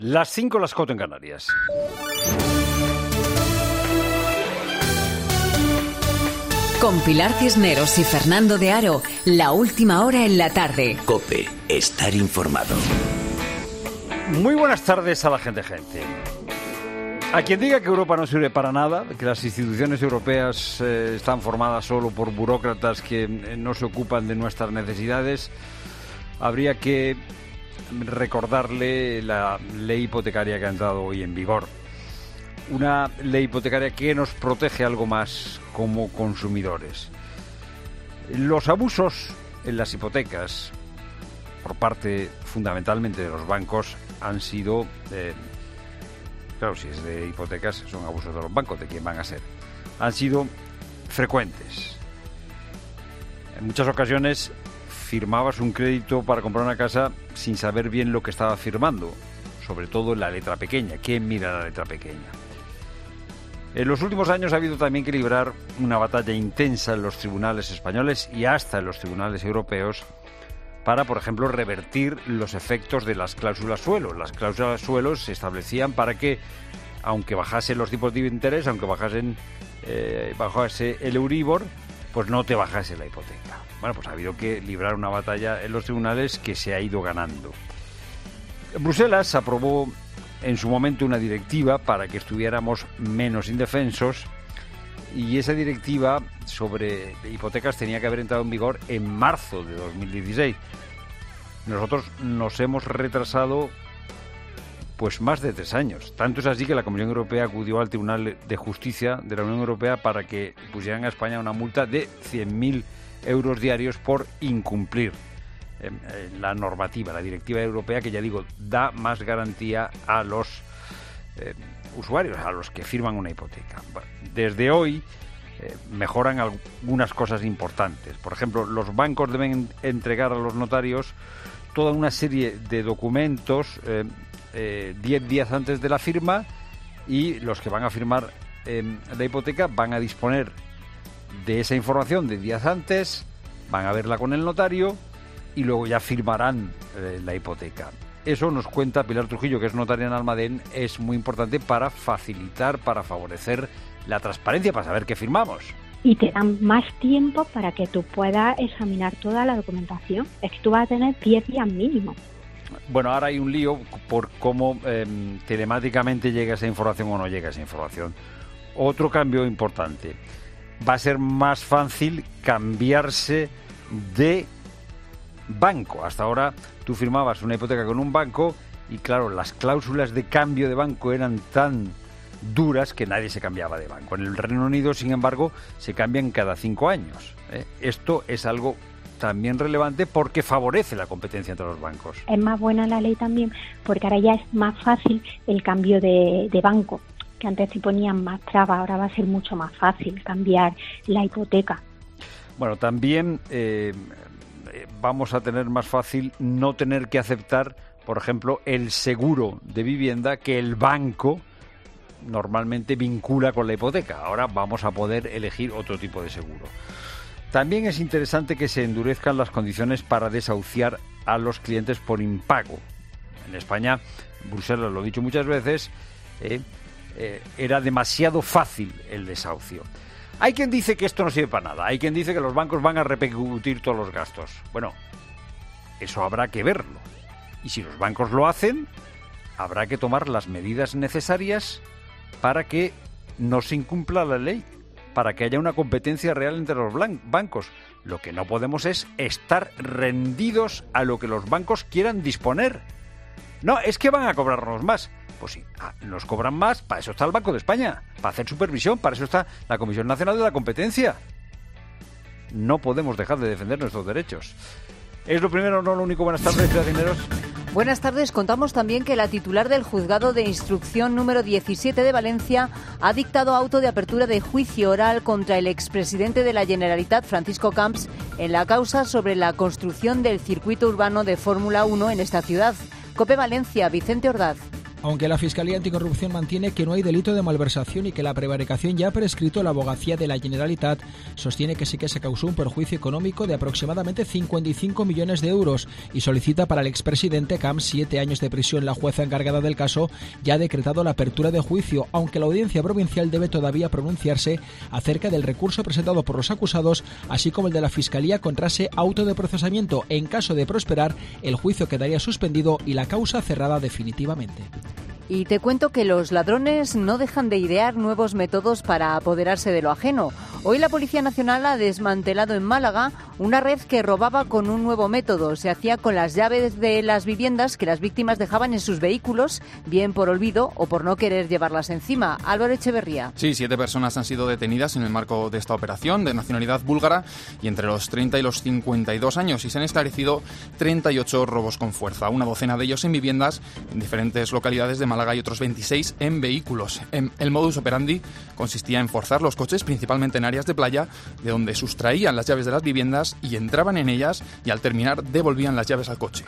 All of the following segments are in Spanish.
Las 5, las 4 en Canarias. Con Pilar Cisneros y Fernando de Aro, la última hora en la tarde. COPE, estar informado. Muy buenas tardes a la gente. A quien diga que Europa no sirve para nada, que las instituciones europeas están formadas solo por burócratas que no se ocupan de nuestras necesidades, habría que recordarle la ley hipotecaria que ha entrado hoy en vigor. Una ley hipotecaria que nos protege algo más como consumidores. Los abusos en las hipotecas por parte fundamentalmente de los bancos han sido, claro, si es de hipotecas son abusos de los bancos, ¿de quién van a ser? Han sido frecuentes. En muchas ocasiones firmabas un crédito para comprar una casa sin saber bien lo que estaba firmando, sobre todo en la letra pequeña. ¿Quién mira la letra pequeña? En los últimos años ha habido también que librar una batalla intensa en los tribunales españoles y hasta en los tribunales europeos para, por ejemplo, revertir los efectos de las cláusulas suelo. Las cláusulas suelo se establecían para que, aunque bajasen los tipos de interés, aunque bajase el Euribor, pues no te bajase la hipoteca. Bueno, pues ha habido que librar una batalla en los tribunales que se ha ido ganando. Bruselas aprobó en su momento una directiva para que estuviéramos menos indefensos y esa directiva sobre hipotecas tenía que haber entrado en vigor en marzo de 2016. Nosotros nos hemos retrasado pues más de 3 años. Tanto es así que la Comisión Europea acudió al Tribunal de Justicia de la Unión Europea para que pusieran a España una multa de 100.000 euros diarios por incumplir la normativa, la directiva europea, que ya digo, da más garantía a los usuarios, a los que firman una hipoteca. Desde hoy mejoran algunas cosas importantes. Por ejemplo, los bancos deben entregar a los notarios toda una serie de documentos 10 días antes de la firma, y los que van a firmar la hipoteca van a disponer de esa información de días antes, van a verla con el notario y luego ya firmarán la hipoteca. Eso nos cuenta Pilar Trujillo, que es notaria en Almadén, es muy importante para facilitar, para favorecer la transparencia, para saber qué firmamos. Y te dan más tiempo para que tú puedas examinar toda la documentación. Es que tú vas a tener 10 días mínimo. Bueno, ahora hay un lío por cómo telemáticamente llega esa información o no llega esa información. Otro cambio importante. Va a ser más fácil cambiarse de banco. Hasta ahora tú firmabas una hipoteca con un banco y claro, las cláusulas de cambio de banco eran tan duras que nadie se cambiaba de banco. En el Reino Unido, sin embargo, se cambian cada 5 años. Esto es algo también relevante porque favorece la competencia entre los bancos. Es más buena la ley también porque ahora ya es más fácil el cambio de banco, que antes se ponían más trabas, ahora va a ser mucho más fácil cambiar la hipoteca. Bueno, también vamos a tener más fácil no tener que aceptar, por ejemplo, el seguro de vivienda que el banco normalmente vincula con la hipoteca. Ahora vamos a poder elegir otro tipo de seguro. También es interesante que se endurezcan las condiciones para desahuciar a los clientes por impago. En España, Bruselas lo ha dicho muchas veces, era demasiado fácil el desahucio. Hay quien dice que esto no sirve para nada, hay quien dice que los bancos van a repercutir todos los gastos. Bueno, eso habrá que verlo. Y si los bancos lo hacen, habrá que tomar las medidas necesarias para que no se incumpla la ley, para que haya una competencia real entre los bancos. Lo que no podemos es estar rendidos a lo que los bancos quieran disponer. No, es que van a cobrarnos más. Pues sí, nos cobran más, para eso está el Banco de España, para hacer supervisión, para eso está la Comisión Nacional de la Competencia. No podemos dejar de defender nuestros derechos. Es lo primero, no lo único. Buenas tardes, ciudadanos. Buenas tardes. Contamos también que la titular del Juzgado de Instrucción número 17 de Valencia ha dictado auto de apertura de juicio oral contra el expresidente de la Generalitat, Francisco Camps, en la causa sobre la construcción del circuito urbano de Fórmula 1 en esta ciudad. COPE Valencia, Vicente Ordaz. Aunque la Fiscalía Anticorrupción mantiene que no hay delito de malversación y que la prevaricación ya ha prescrito, la Abogacía de la Generalitat sostiene que sí que se causó un perjuicio económico de aproximadamente 55 millones de euros y solicita para el expresidente Camps 7 años de prisión. La jueza encargada del caso ya ha decretado la apertura de juicio, aunque la Audiencia Provincial debe todavía pronunciarse acerca del recurso presentado por los acusados, así como el de la Fiscalía contra ese auto de procesamiento. En caso de prosperar, el juicio quedaría suspendido y la causa cerrada definitivamente. Y te cuento que los ladrones no dejan de idear nuevos métodos para apoderarse de lo ajeno. Hoy la Policía Nacional ha desmantelado en Málaga una red que robaba con un nuevo método. Se hacía con las llaves de las viviendas que las víctimas dejaban en sus vehículos, bien por olvido o por no querer llevarlas encima. Álvaro Echeverría. Sí, 7 personas han sido detenidas en el marco de esta operación, de nacionalidad búlgara y entre los 30 y los 52 años, y se han esclarecido 38 robos con fuerza, una docena de ellos en viviendas en diferentes localidades de Málaga y otros 26 en vehículos. El modus operandi consistía en forzar los coches, principalmente en áreas de playa, de donde sustraían las llaves de las viviendas y entraban en ellas, y al terminar devolvían las llaves al coche.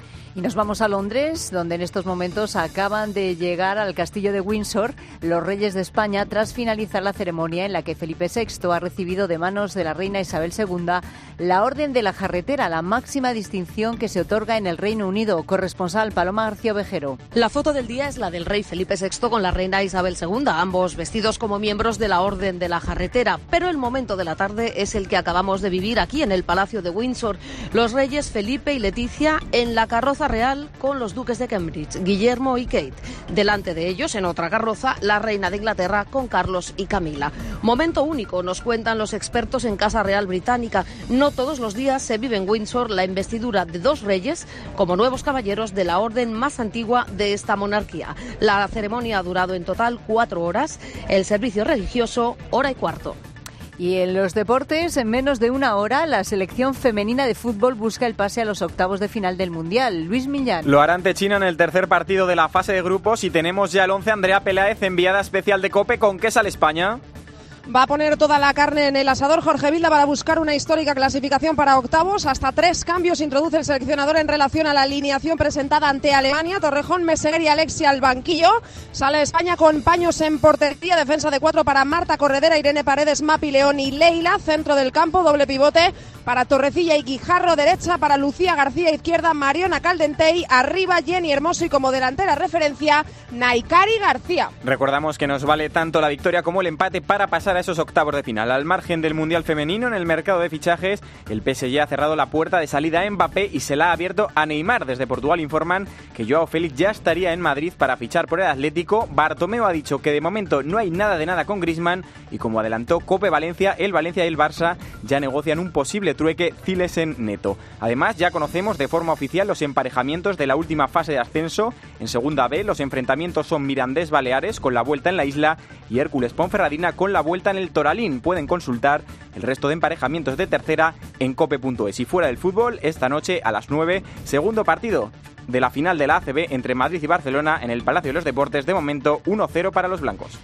Y nos vamos a Londres, donde en estos momentos acaban de llegar al castillo de Windsor los reyes de España tras finalizar la ceremonia en la que Felipe VI ha recibido de manos de la reina Isabel II la Orden de la Jarretera, la máxima distinción que se otorga en el Reino Unido. Corresponsal Paloma García Ovejero. La foto del día es la del rey Felipe VI con la reina Isabel II, ambos vestidos como miembros de la Orden de la Jarretera. Pero el momento de la tarde es el que acabamos de vivir aquí en el Palacio de Windsor. Los reyes Felipe y Leticia en la carroza real con los duques de Cambridge, Guillermo y Kate. Delante de ellos, en otra carroza, la reina de Inglaterra con Carlos y Camila. Momento único, nos cuentan los expertos en Casa Real Británica. No todos los días se vive en Windsor la investidura de 2 reyes como nuevos caballeros de la orden más antigua de esta monarquía. La ceremonia ha durado en total 4 horas, el servicio religioso 1:15. Y en los deportes, en menos de 1 hora, la selección femenina de fútbol busca el pase a los octavos de final del Mundial. Luis Millán. Lo hará ante China en el tercer partido de la fase de grupos y tenemos ya el 11. Andrea Peláez, enviada especial de COPE. ¿Con qué sale España? Va a poner toda la carne en el asador Jorge Vilda para buscar una histórica clasificación para octavos. Hasta 3 cambios introduce el seleccionador en relación a la alineación presentada ante Alemania. Torrejón, Meseguer y Alexia al banquillo. Sale España con Paños en portería. Defensa de 4 para Marta Corredera, Irene Paredes, Mapi León y Leila. Centro del campo, doble pivote para Torrecilla y Guijarro. Derecha para Lucía García. Izquierda, Mariona Caldentey. Arriba, Jenny Hermoso y como delantera referencia, Naikari García. Recordamos que nos vale tanto la victoria como el empate para pasar a esos octavos de final. Al margen del Mundial Femenino, en el mercado de fichajes, el PSG ha cerrado la puerta de salida a Mbappé y se la ha abierto a Neymar. Desde Portugal informan que Joao Félix ya estaría en Madrid para fichar por el Atlético. Bartomeu ha dicho que de momento no hay nada de nada con Griezmann y, como adelantó COPE Valencia, el Valencia y el Barça ya negocian un posible trueque Cilesen-Neto. Además, ya conocemos de forma oficial los emparejamientos de la última fase de ascenso. En Segunda B, los enfrentamientos son Mirandés-Baleares con la vuelta en la isla y Hércules-Ponferradina con la vuelta en el Toralín. Pueden consultar el resto de emparejamientos de tercera en cope.es. Y fuera del fútbol, esta noche a las 9, segundo partido de la final de la ACB entre Madrid y Barcelona en el Palacio de los Deportes. De momento 1-0 para los blancos.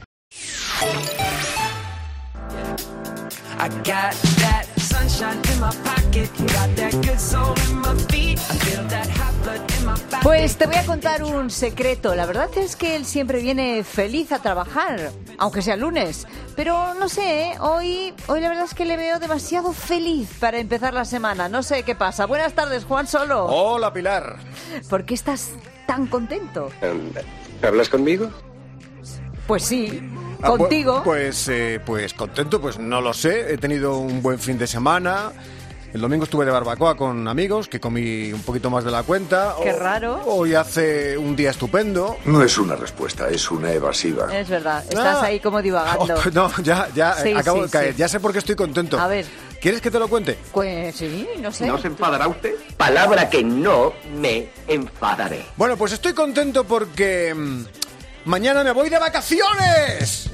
Pues te voy a contar un secreto. La verdad es que él siempre viene feliz a trabajar, aunque sea lunes. Pero no sé, hoy la verdad es que le veo demasiado feliz para empezar la semana. No sé qué pasa. Buenas tardes, Juan Solo. Hola, Pilar. ¿Por qué estás tan contento? ¿Hablas conmigo? Pues sí. ¿Contigo? Pues contento, pues no lo sé. He tenido un buen fin de semana. El domingo estuve de barbacoa con amigos, que comí un poquito más de la cuenta. Qué raro. Hoy hace un día estupendo. No es una respuesta, es una evasiva. Es verdad, estás ahí como divagando. No, ya Sí, acabo sí, de caer. sí. Ya sé por qué estoy contento. A ver. ¿Quieres que te lo cuente? Pues sí, no sé. ¿No se enfadará usted? Palabra que no me enfadaré. Bueno, pues estoy contento porque mañana me voy de vacaciones.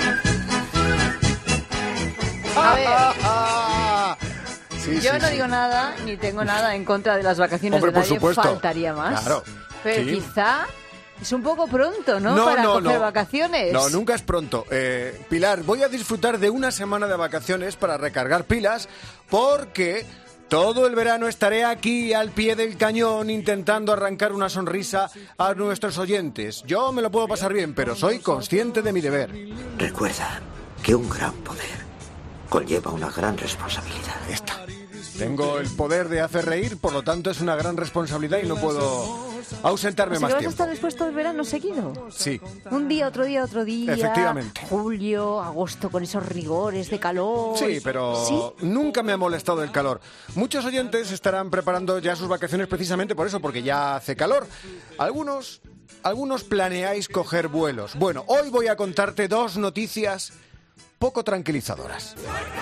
A ver. Yo no digo nada, ni tengo nada en contra de las vacaciones. Hombre, de nadie, por supuesto. Faltaría más. Claro. Pero Sí. quizá es un poco pronto, ¿no? Para coger vacaciones. No, nunca es pronto. Pilar, voy a disfrutar de una semana de vacaciones para recargar pilas porque Todo el verano estaré aquí al pie del cañón intentando arrancar una sonrisa a nuestros oyentes. Yo me lo puedo pasar bien, pero soy consciente de mi deber. Recuerda que un gran poder conlleva una gran responsabilidad. Tengo el poder de hacer reír, por lo tanto es una gran responsabilidad y no puedo ausentarme más ¿Vas a tiempo. estar después todo el verano seguido? Sí. Un día, otro día, otro día. Efectivamente. Julio, agosto, con esos rigores de calor. Sí, pero ¿Sí? nunca me ha molestado el calor. Muchos oyentes estarán preparando ya sus vacaciones precisamente por eso, porque ya hace calor. Algunos planeáis coger vuelos. Bueno, hoy voy a contarte 2 noticias poco tranquilizadoras.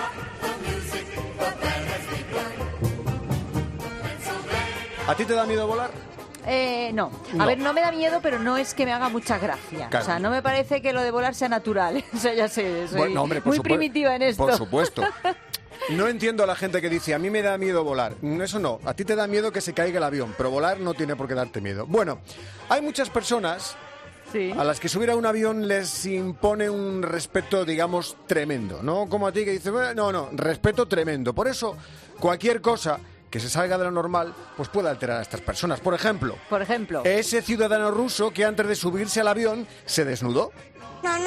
¿A ti te da miedo volar? No. No. A ver, no me da miedo, pero no es que me haga mucha gracia. Claro. O sea, no me parece que lo de volar sea natural. O sea, ya sé, soy Bueno, hombre, por muy supuesto. primitiva en esto. Por supuesto. No entiendo a la gente que dice, a mí me da miedo volar. Eso no, a ti te da miedo que se caiga el avión, pero volar no tiene por qué darte miedo. Bueno, hay muchas personas a las que subir a un avión les impone un respeto, digamos, tremendo. No como a ti que dices, no, respeto tremendo. Por eso, cualquier cosa que se salga de lo normal, pues puede alterar a estas personas. Por ejemplo, ese ciudadano ruso que antes de subirse al avión se desnudó. No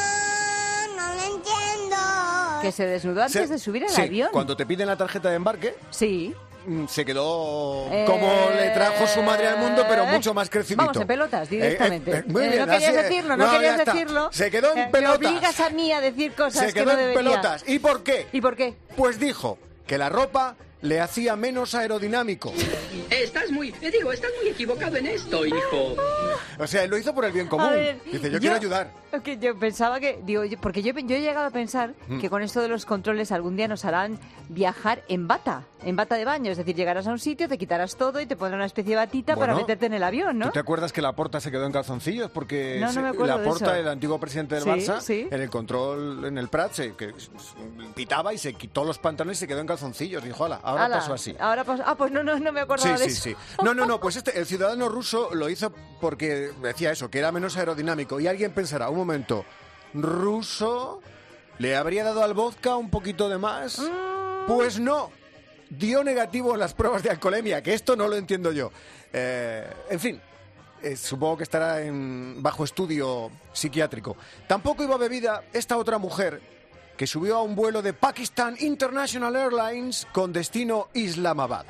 lo entiendo. ¿Que se desnudó antes de subir al avión? Cuando te piden la tarjeta de embarque, sí, se quedó como le trajo su madre al mundo, pero mucho más crecidito. Vamos, en pelotas, directamente. Muy bien, no querías así es. decirlo, no querías ya está. decirlo. Se quedó en pelotas. Me obligas a mí a decir cosas Se que quedó no en debería. pelotas. ¿Y por qué? ¿Y por qué? Pues dijo que la ropa le hacía menos aerodinámico. Estás muy equivocado en esto, hijo. O sea, él lo hizo por el bien común. A ver, Dice, yo quiero ayudar. Que yo pensaba que, porque yo he llegado a pensar que con esto de los controles algún día nos harán viajar en bata de baño, es decir, llegarás a un sitio, te quitarás todo y te pondrán una especie de batita para meterte en el avión, ¿no? ¿Tú te acuerdas que Laporta se quedó en calzoncillos? Porque No me acuerdo de Laporta, eso. el antiguo presidente del Sí, Barça, sí. en el control en el Prat, que pitaba y se quitó los pantalones y se quedó en calzoncillos. Dijo, ahora pasó así. Ahora pasó. Pues no me acordaba de eso. Sí. No, pues el ciudadano ruso lo hizo porque decía eso, que era menos aerodinámico. Y alguien pensará, un momento, ¿ruso le habría dado al vodka un poquito de más? Pues no, dio negativo en las pruebas de alcoholemia, que esto no lo entiendo yo. En fin, supongo que estará bajo estudio psiquiátrico. Tampoco iba bebida esta otra mujer que subió a un vuelo de Pakistan International Airlines con destino Islamabad.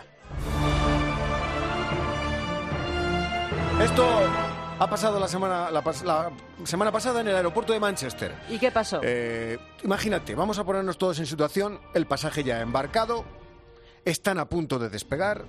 Esto ha pasado la semana pasada en el aeropuerto de Manchester. ¿Y qué pasó? Imagínate, vamos a ponernos todos en situación, el pasaje ya ha embarcado, están a punto de despegar,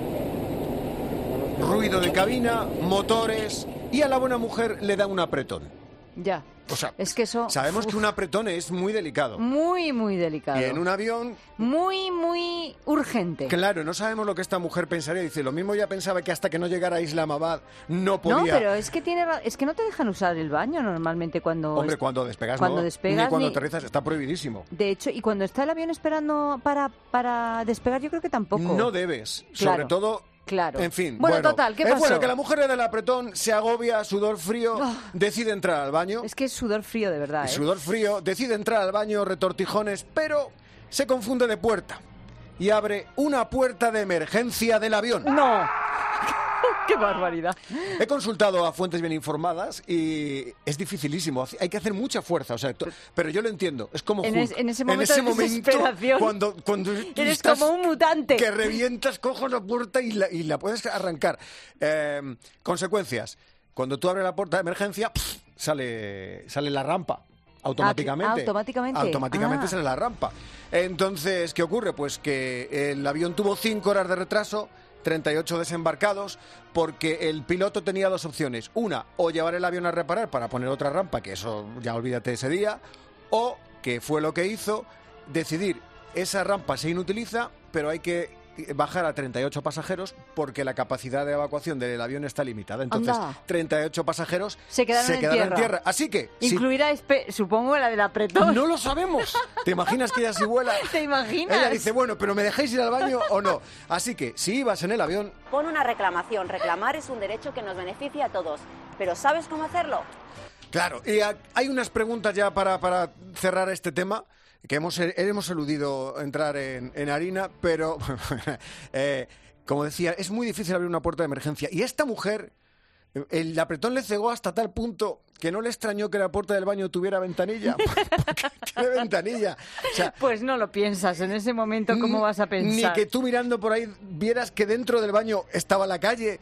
ruido de cabina, motores, y a la buena mujer le da un apretón. Ya. O sea, es que eso... sabemos que un apretón es muy delicado. Muy, muy delicado. Y en un avión... Muy, muy urgente. Claro, no sabemos lo que esta mujer pensaría. Dice, lo mismo ya pensaba que hasta que no llegara a Islamabad no podía... No, pero es que no te dejan usar el baño normalmente cuando... Hombre, cuando despegas cuando no, despegas, ni cuando aterrizas, está prohibidísimo. De hecho, y cuando está el avión esperando para despegar, yo creo que tampoco. No debes, Claro. sobre todo... Claro. En fin, Bueno, total, ¿qué pasó? Bueno, que la mujer le da el apretón, se agobia, sudor frío, decide entrar al baño. Es que es sudor frío de verdad, Sudor frío, decide entrar al baño, retortijones, pero se confunde de puerta y abre una puerta de emergencia del avión. ¡No! ¡Qué barbaridad! He consultado a fuentes bien informadas y es dificilísimo. Hay que hacer mucha fuerza, o sea, pero yo lo entiendo. Es como Hulk. En ese momento de desesperación, cuando eres estás como un mutante. que revientas, coges la puerta y la puedes arrancar. Consecuencias. Cuando tú abres la puerta de emergencia, sale la rampa. Automáticamente. Automáticamente. Sale la rampa. Entonces, ¿qué ocurre? Pues que el avión tuvo 5 horas de retraso, 38 desembarcados, porque el piloto tenía 2 opciones. Una, o llevar el avión a reparar para poner otra rampa, que eso ya olvídate ese día, o, que fue lo que hizo, decidir, esa rampa se inutiliza, pero hay que bajar a 38 pasajeros porque la capacidad de evacuación del avión está limitada. Entonces, 38 pasajeros se quedaron en tierra. Así que... Incluirá, supongo, la del apretón. No lo sabemos. ¿Te imaginas que ella si vuela? ¿Te imaginas? Ella dice, bueno, pero ¿me dejáis ir al baño o no? Así que, si ibas en el avión... Pon una reclamación. Reclamar es un derecho que nos beneficia a todos. ¿Pero sabes cómo hacerlo? Claro, y hay unas preguntas ya para cerrar este tema. que hemos eludido entrar en harina, pero como decía, es muy difícil abrir una puerta de emergencia. Y esta mujer, el apretón le cegó hasta tal punto que no le extrañó que la puerta del baño tuviera ventanilla. Porque tiene ventanilla. O sea, pues no lo piensas en ese momento, ¿cómo vas a pensar? Ni que tú mirando por ahí vieras que dentro del baño estaba la calle.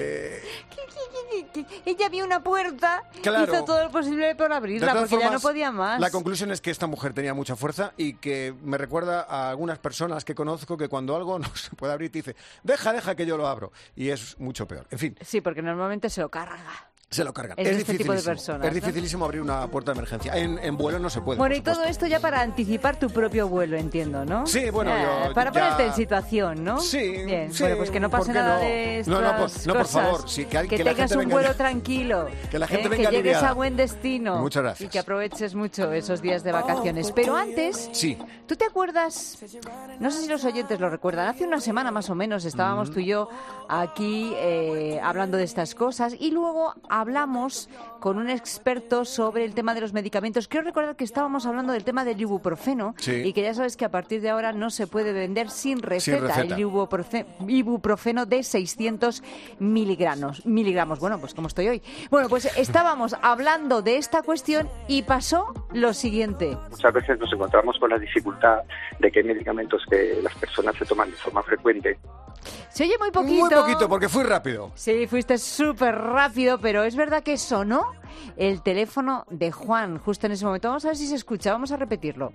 Ella vio una puerta, claro, hizo todo lo posible por abrirla, porque ya no podía más. La conclusión es que esta mujer tenía mucha fuerza y que me recuerda a algunas personas que conozco que cuando algo no se puede abrir te dice, deja que yo lo abro. Y es mucho peor. En fin. Sí, porque normalmente se lo carga. Se lo cargan. Es este tipo de personas, es dificilísimo abrir una puerta de emergencia. En vuelo no se puede. Bueno, y todo esto ya para anticipar tu propio vuelo, entiendo, ¿no? Sí, bueno, para ponerte en situación, ¿no? Sí. Bien, sí, bueno, pues que no pase nada de estas no, por cosas. favor. Sí, que tengas un vuelo tranquilo. Que la gente venga que llegues aliviada. a buen destino. Muchas gracias. Y que aproveches mucho esos días de vacaciones. Pero antes, sí. ¿tú te acuerdas? No sé si los oyentes lo recuerdan. Hace una semana más o menos estábamos tú y yo aquí hablando de estas cosas y luego hablamos con un experto sobre el tema de los medicamentos. Quiero recordar que estábamos hablando del tema del ibuprofeno y que ya sabes que a partir de ahora no se puede vender sin receta. El ibuprofeno de 600 miligramos. Bueno, pues como estoy hoy. Bueno, pues estábamos hablando de esta cuestión y pasó lo siguiente. Muchas veces nos encontramos con la dificultad de que hay medicamentos que las personas se toman de forma frecuente. Se oye muy poquito. Muy poquito, porque fui rápido. Sí, fuiste súper rápido, pero es verdad que sonó el teléfono de Juan justo en ese momento. Vamos a ver si se escucha, vamos a repetirlo.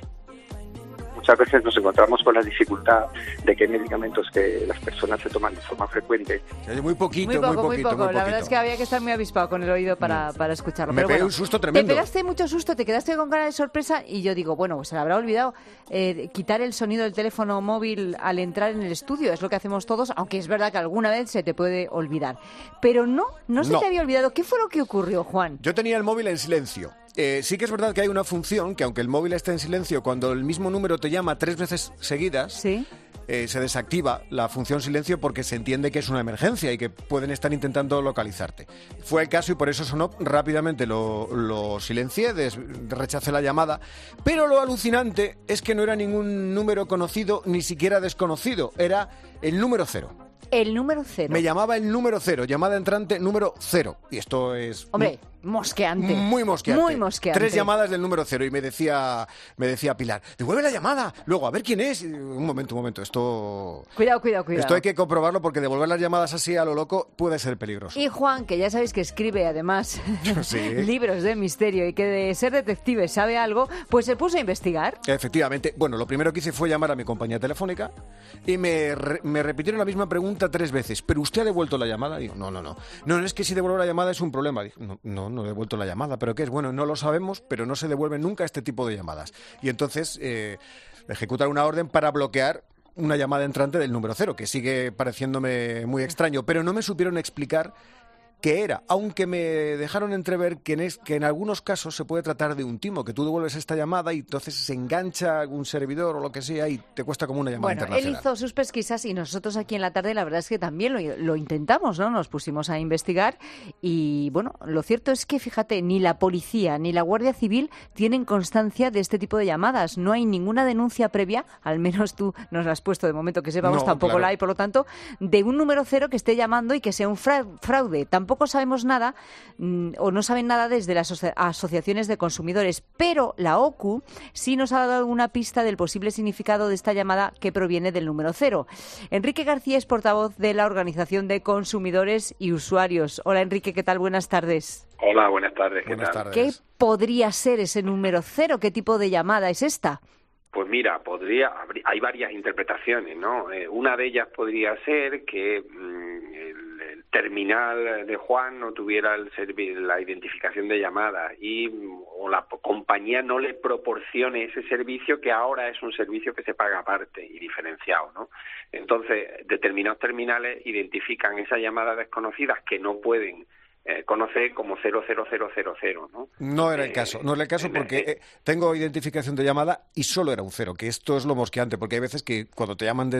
Muchas veces nos encontramos con la dificultad de que hay medicamentos que las personas se toman de forma frecuente. Muy poquito. La verdad es que había que estar muy avispado con el oído para escucharlo. Me pegué un susto tremendo. Te pegaste mucho susto, te quedaste con cara de sorpresa y yo digo, bueno, se le habrá olvidado quitar el sonido del teléfono móvil al entrar en el estudio. Es lo que hacemos todos, aunque es verdad que alguna vez se te puede olvidar. Pero no se te había olvidado. ¿Qué fue lo que ocurrió, Juan? Yo tenía el móvil en silencio. Sí que es verdad que hay una función que aunque el móvil esté en silencio, cuando el mismo número te llama 3 veces seguidas, ¿sí? Se desactiva la función silencio porque se entiende que es una emergencia y que pueden estar intentando localizarte. Fue el caso y por eso sonó rápidamente, lo silencié, rechacé la llamada, pero lo alucinante es que no era ningún número conocido ni siquiera desconocido, era el número 0. El número 0. Me llamaba el número 0, llamada entrante número 0. Y esto es... Hombre, mosqueante. Muy mosqueante. Muy mosqueante. 3 llamadas del número 0 y me decía Pilar, devuelve la llamada, luego a ver quién es. Un momento, esto... Cuidado. Esto hay que comprobarlo porque devolver las llamadas así a lo loco puede ser peligroso. Y Juan, que ya sabéis que escribe además libros de misterio y que de ser detective sabe algo, pues se puso a investigar. Efectivamente. Bueno, lo primero que hice fue llamar a mi compañía telefónica y me repitieron la misma pregunta 3 veces. ¿Pero usted ha devuelto la llamada? Digo, no. No, es que si devuelvo la llamada es un problema. Digo, no he devuelto la llamada. ¿Pero qué es? Bueno, no lo sabemos, pero no se devuelven nunca este tipo de llamadas. Y entonces ejecutar una orden para bloquear una llamada entrante del número 0, que sigue pareciéndome muy extraño, pero no me supieron explicar qué era, aunque me dejaron entrever que en algunos casos se puede tratar de un timo, que tú devuelves esta llamada y entonces se engancha un servidor o lo que sea y te cuesta como una llamada internacional. Él hizo sus pesquisas y nosotros aquí en la tarde la verdad es que también lo intentamos, ¿no? Nos pusimos a investigar y bueno, lo cierto es que fíjate, ni la policía ni la Guardia Civil tienen constancia de este tipo de llamadas. No hay ninguna denuncia previa, al menos tú nos la has puesto de momento que sepamos, tampoco la hay, por lo tanto, de un número 0 que esté llamando y que sea un fraude. Tampoco sabemos nada o no saben nada desde las asociaciones de consumidores, pero la OCU sí nos ha dado alguna pista del posible significado de esta llamada que proviene del número 0. Enrique García es portavoz de la Organización de Consumidores y Usuarios. Hola Enrique, ¿qué tal? Buenas tardes. Hola, buenas tardes. Buenas tardes. ¿Qué podría ser ese número 0? ¿Qué tipo de llamada es esta? Pues mira, hay varias interpretaciones, ¿no? Una de ellas podría ser que el terminal de Juan no tuviera la identificación de llamada o la compañía no le proporcione ese servicio que ahora es un servicio que se paga aparte y diferenciado, ¿no? Entonces, determinados terminales identifican esas llamadas desconocidas que no pueden conocer como 00000, ¿no? No era el caso, porque tengo identificación de llamada y solo era un 0, que esto es lo mosqueante, porque hay veces que cuando te llaman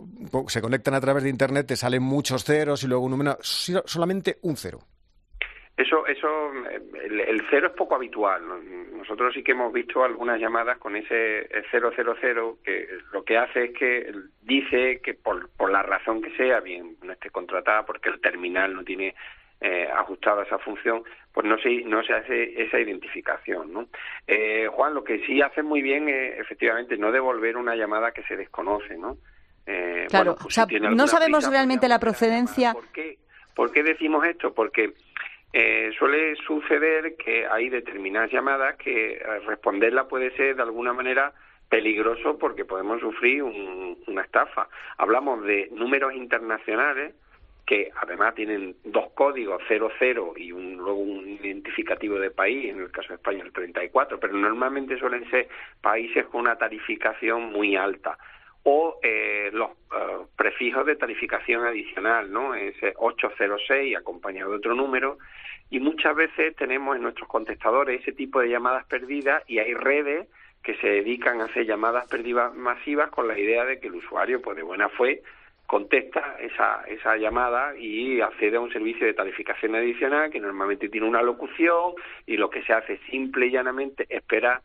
se conectan a través de internet, te salen muchos ceros y luego un número, solamente un 0. El cero es poco habitual. Nosotros sí que hemos visto algunas llamadas con ese 000, que lo que hace es que dice que por la razón que sea, bien no esté contratada porque el terminal no tiene ajustada esa función, pues no se hace esa identificación, ¿no? Juan, lo que sí hace muy bien es efectivamente no devolver una llamada que se desconoce, ¿no? Claro, pues si no sabemos realmente la procedencia. ¿Por qué decimos esto? Porque suele suceder que hay determinadas llamadas que responderla puede ser de alguna manera peligroso porque podemos sufrir una estafa. Hablamos de números internacionales que además tienen 2 códigos, 00 y luego un identificativo de país, en el caso de España el 34, pero normalmente suelen ser países con una tarificación muy alta. O los prefijos de tarificación adicional, ¿no? Ese 806 acompañado de otro número, y muchas veces tenemos en nuestros contestadores ese tipo de llamadas perdidas y hay redes que se dedican a hacer llamadas perdidas masivas con la idea de que el usuario, pues de buena fe, contesta esa llamada y accede a un servicio de tarificación adicional que normalmente tiene una locución y lo que se hace simple y llanamente es esperar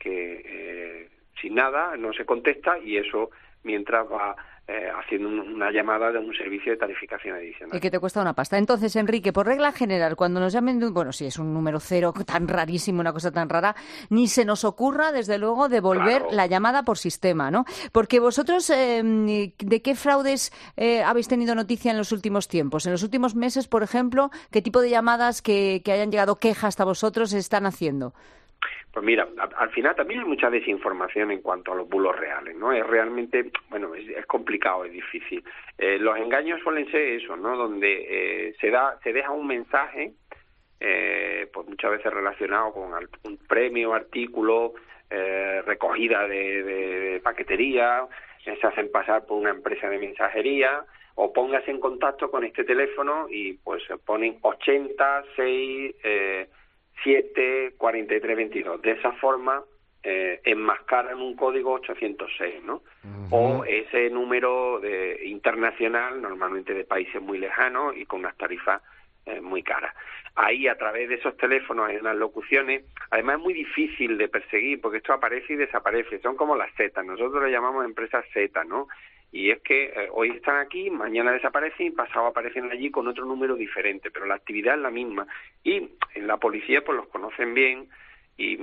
que sin nada no se contesta y eso mientras va haciendo una llamada de un servicio de tarificación adicional. Y que te cuesta una pasta. Entonces, Enrique, por regla general, cuando nos llamen, bueno, si es un número 0 tan rarísimo, una cosa tan rara, ni se nos ocurra, desde luego, devolver la llamada por sistema, ¿no? Porque vosotros, ¿de qué fraudes habéis tenido noticia en los últimos tiempos? En los últimos meses, por ejemplo, ¿qué tipo de llamadas que hayan llegado quejas hasta vosotros están haciendo? Pues mira, al final también hay mucha desinformación en cuanto a los bulos reales, ¿no? Es realmente, bueno, es complicado, es difícil. Los engaños suelen ser eso, ¿no? Donde se deja un mensaje, pues muchas veces relacionado con un premio, artículo, recogida de paquetería, se hacen pasar por una empresa de mensajería, o póngase en contacto con este teléfono y pues ponen 80 6 7 43 22. De esa forma enmascaran un código 806, ¿no? O ese número internacional, normalmente de países muy lejanos y con unas tarifas muy caras. Ahí, a través de esos teléfonos, hay unas locuciones. Además, es muy difícil de perseguir porque esto aparece y desaparece. Son como las Z. Nosotros le llamamos empresas Z, ¿no? Y es que hoy están aquí, mañana desaparecen y pasado aparecen allí con otro número diferente, pero la actividad es la misma. Y en la policía pues los conocen bien y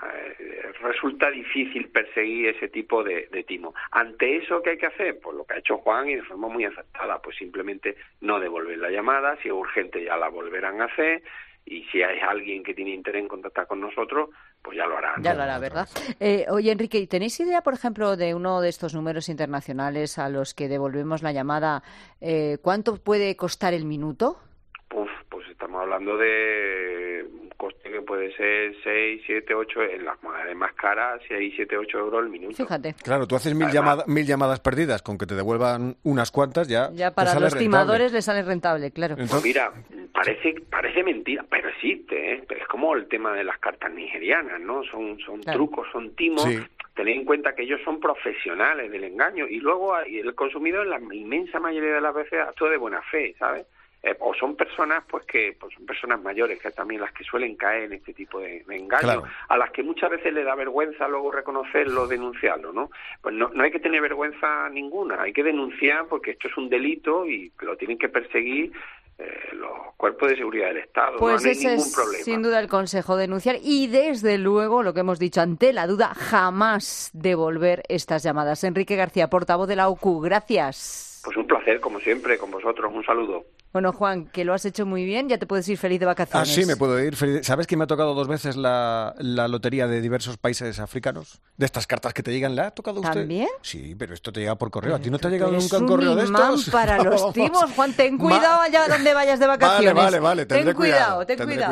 resulta difícil perseguir ese tipo de timo. Ante eso, ¿qué hay que hacer? Pues lo que ha hecho Juan y de forma muy acertada, pues simplemente no devolver la llamada, si es urgente ya la volverán a hacer y si hay alguien que tiene interés en contactar con nosotros, pues ya lo harán. Ya lo hará, ¿verdad? Oye, Enrique, ¿tenéis idea, por ejemplo, de uno de estos números internacionales a los que devolvemos la llamada? ¿Cuánto puede costar el minuto? Pues estamos hablando de un coste que puede ser 6, 7, 8, en las monedas más caras, 6, 7, 8 euros el minuto. Fíjate. Claro, tú haces 1000 llamadas perdidas, con que te devuelvan unas cuantas ya para los timadores les sale rentable, claro. Pues mira, parece mentira, pero existe, ¿eh? Es como el tema de las cartas nigerianas, ¿no? Son claro, trucos, son timos. Sí. Tened en cuenta que ellos son profesionales del engaño y luego el consumidor, la inmensa mayoría de las veces, actúa de buena fe, ¿sabes? O son personas son personas mayores que también las que suelen caer en este tipo de engaños, claro, a las que muchas veces le da vergüenza luego reconocerlo, denunciarlo, ¿no? Pues no hay que tener vergüenza ninguna, hay que denunciar porque esto es un delito y lo tienen que perseguir los cuerpos de seguridad del Estado. Pues no hay ese ningún problema. Es sin duda el consejo, denunciar y desde luego, lo que hemos dicho, ante la duda, jamás devolver estas llamadas. Enrique García, portavoz de la OCU, gracias. Pues un placer, como siempre, con vosotros. Un saludo. Bueno, Juan, que lo has hecho muy bien, ya te puedes ir feliz de vacaciones. Ah, sí, me puedo ir feliz. ¿Sabes que me ha tocado 2 veces la lotería de diversos países africanos? De estas cartas que te llegan, ¿la ha tocado usted? ¿También? Sí, pero esto te llega por correo. ¿A ti no te ha llegado nunca un correo de estos? Para los timos, Juan, ten cuidado allá donde vayas de vacaciones. Vale, ten cuidado.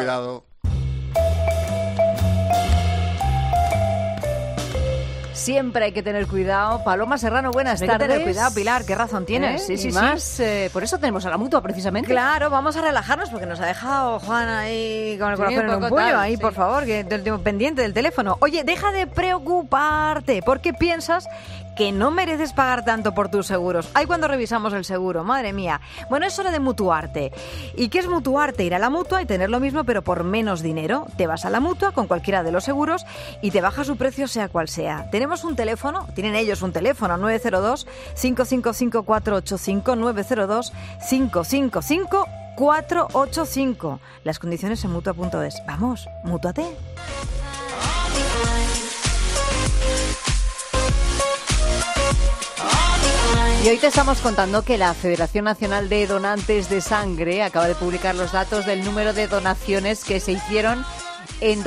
Siempre hay que tener cuidado. Paloma Serrano, buenas tardes. Hay que tener cuidado, Pilar, qué razón tienes. Sí. Por eso tenemos a la Mutua, precisamente. Claro, vamos a relajarnos porque nos ha dejado Juan ahí con el corazón en un puño. Ahí, por favor, que pendiente del teléfono. Oye, deja de preocuparte porque piensas que no mereces pagar tanto por tus seguros. Ay, cuando revisamos el seguro, madre mía. Bueno, es hora de Mutuarte. ¿Y qué es Mutuarte? Ir a la Mutua y tener lo mismo pero por menos dinero. Te vas a la Mutua con cualquiera de los seguros y te baja su precio sea cual sea. Tenemos un teléfono, tienen ellos un teléfono, 902-555-485, 902-555-485. Las condiciones en Mutua.es. Vamos, mútuate. Y hoy te estamos contando que la Federación Nacional de Donantes de Sangre acaba de publicar los datos del número de donaciones que se hicieron en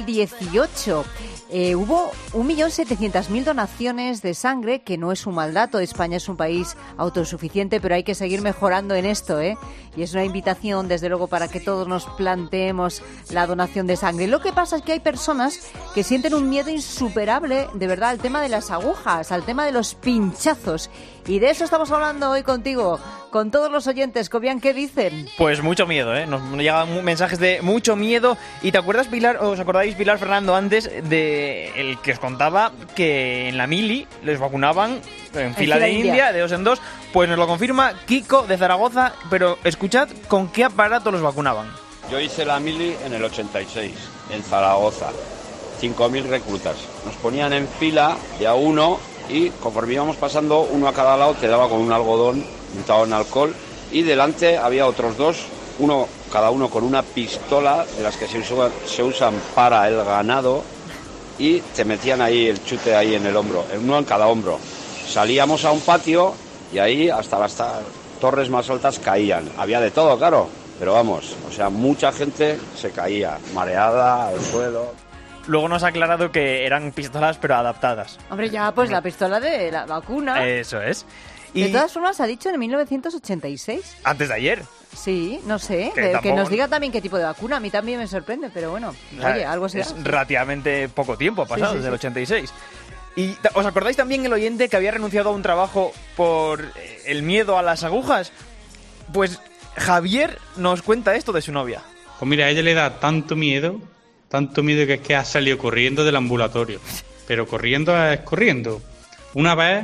2018. Hubo 1.700.000 donaciones de sangre, que no es un mal dato. España es un país autosuficiente, pero hay que seguir mejorando en esto, ¿eh? Y es una invitación, desde luego, para que todos nos planteemos la donación de sangre. Lo que pasa es que hay personas que sienten un miedo insuperable, de verdad, al tema de las agujas, al tema de los pinchazos. Y de eso estamos hablando hoy contigo, con todos los oyentes. Cobian, ¿qué dicen? Pues mucho miedo, ¿eh? Nos llegan mensajes de mucho miedo. ¿Y te acuerdas, Pilar, os acordáis, Pilar, Fernando, antes de el que os contaba que en la mili les vacunaban en fila de India, de 2 en 2? Pues nos lo confirma Kiko de Zaragoza, pero escuchad con qué aparato los vacunaban. Yo hice la mili en el 86, en Zaragoza, 5.000 reclutas. Nos ponían en fila de a uno y conforme íbamos pasando, uno a cada lado te daba con un algodón untado en alcohol y delante había otros dos, cada uno con una pistola de las que se usan para el ganado y te metían ahí el chute ahí en el hombro, uno en cada hombro. Salíamos a un patio y ahí hasta las torres más altas caían. Había de todo, claro, pero vamos, o sea, mucha gente se caía, mareada, al suelo. Luego nos ha aclarado que eran pistolas pero adaptadas. Hombre, ya, pues la pistola de la vacuna. Eso es. Y de todas formas, ha dicho en 1986. Antes de ayer. Sí, no sé, que nos diga también qué tipo de vacuna. A mí también me sorprende, pero bueno, oye, algo será. Es relativamente poco tiempo pasado, desde el 86. ¿Y os acordáis también el oyente que había renunciado a un trabajo por el miedo a las agujas? Pues Javier nos cuenta esto de su novia. Pues mira, a ella le da tanto miedo que es que ha salido corriendo del ambulatorio. Pero corriendo es corriendo. Una vez,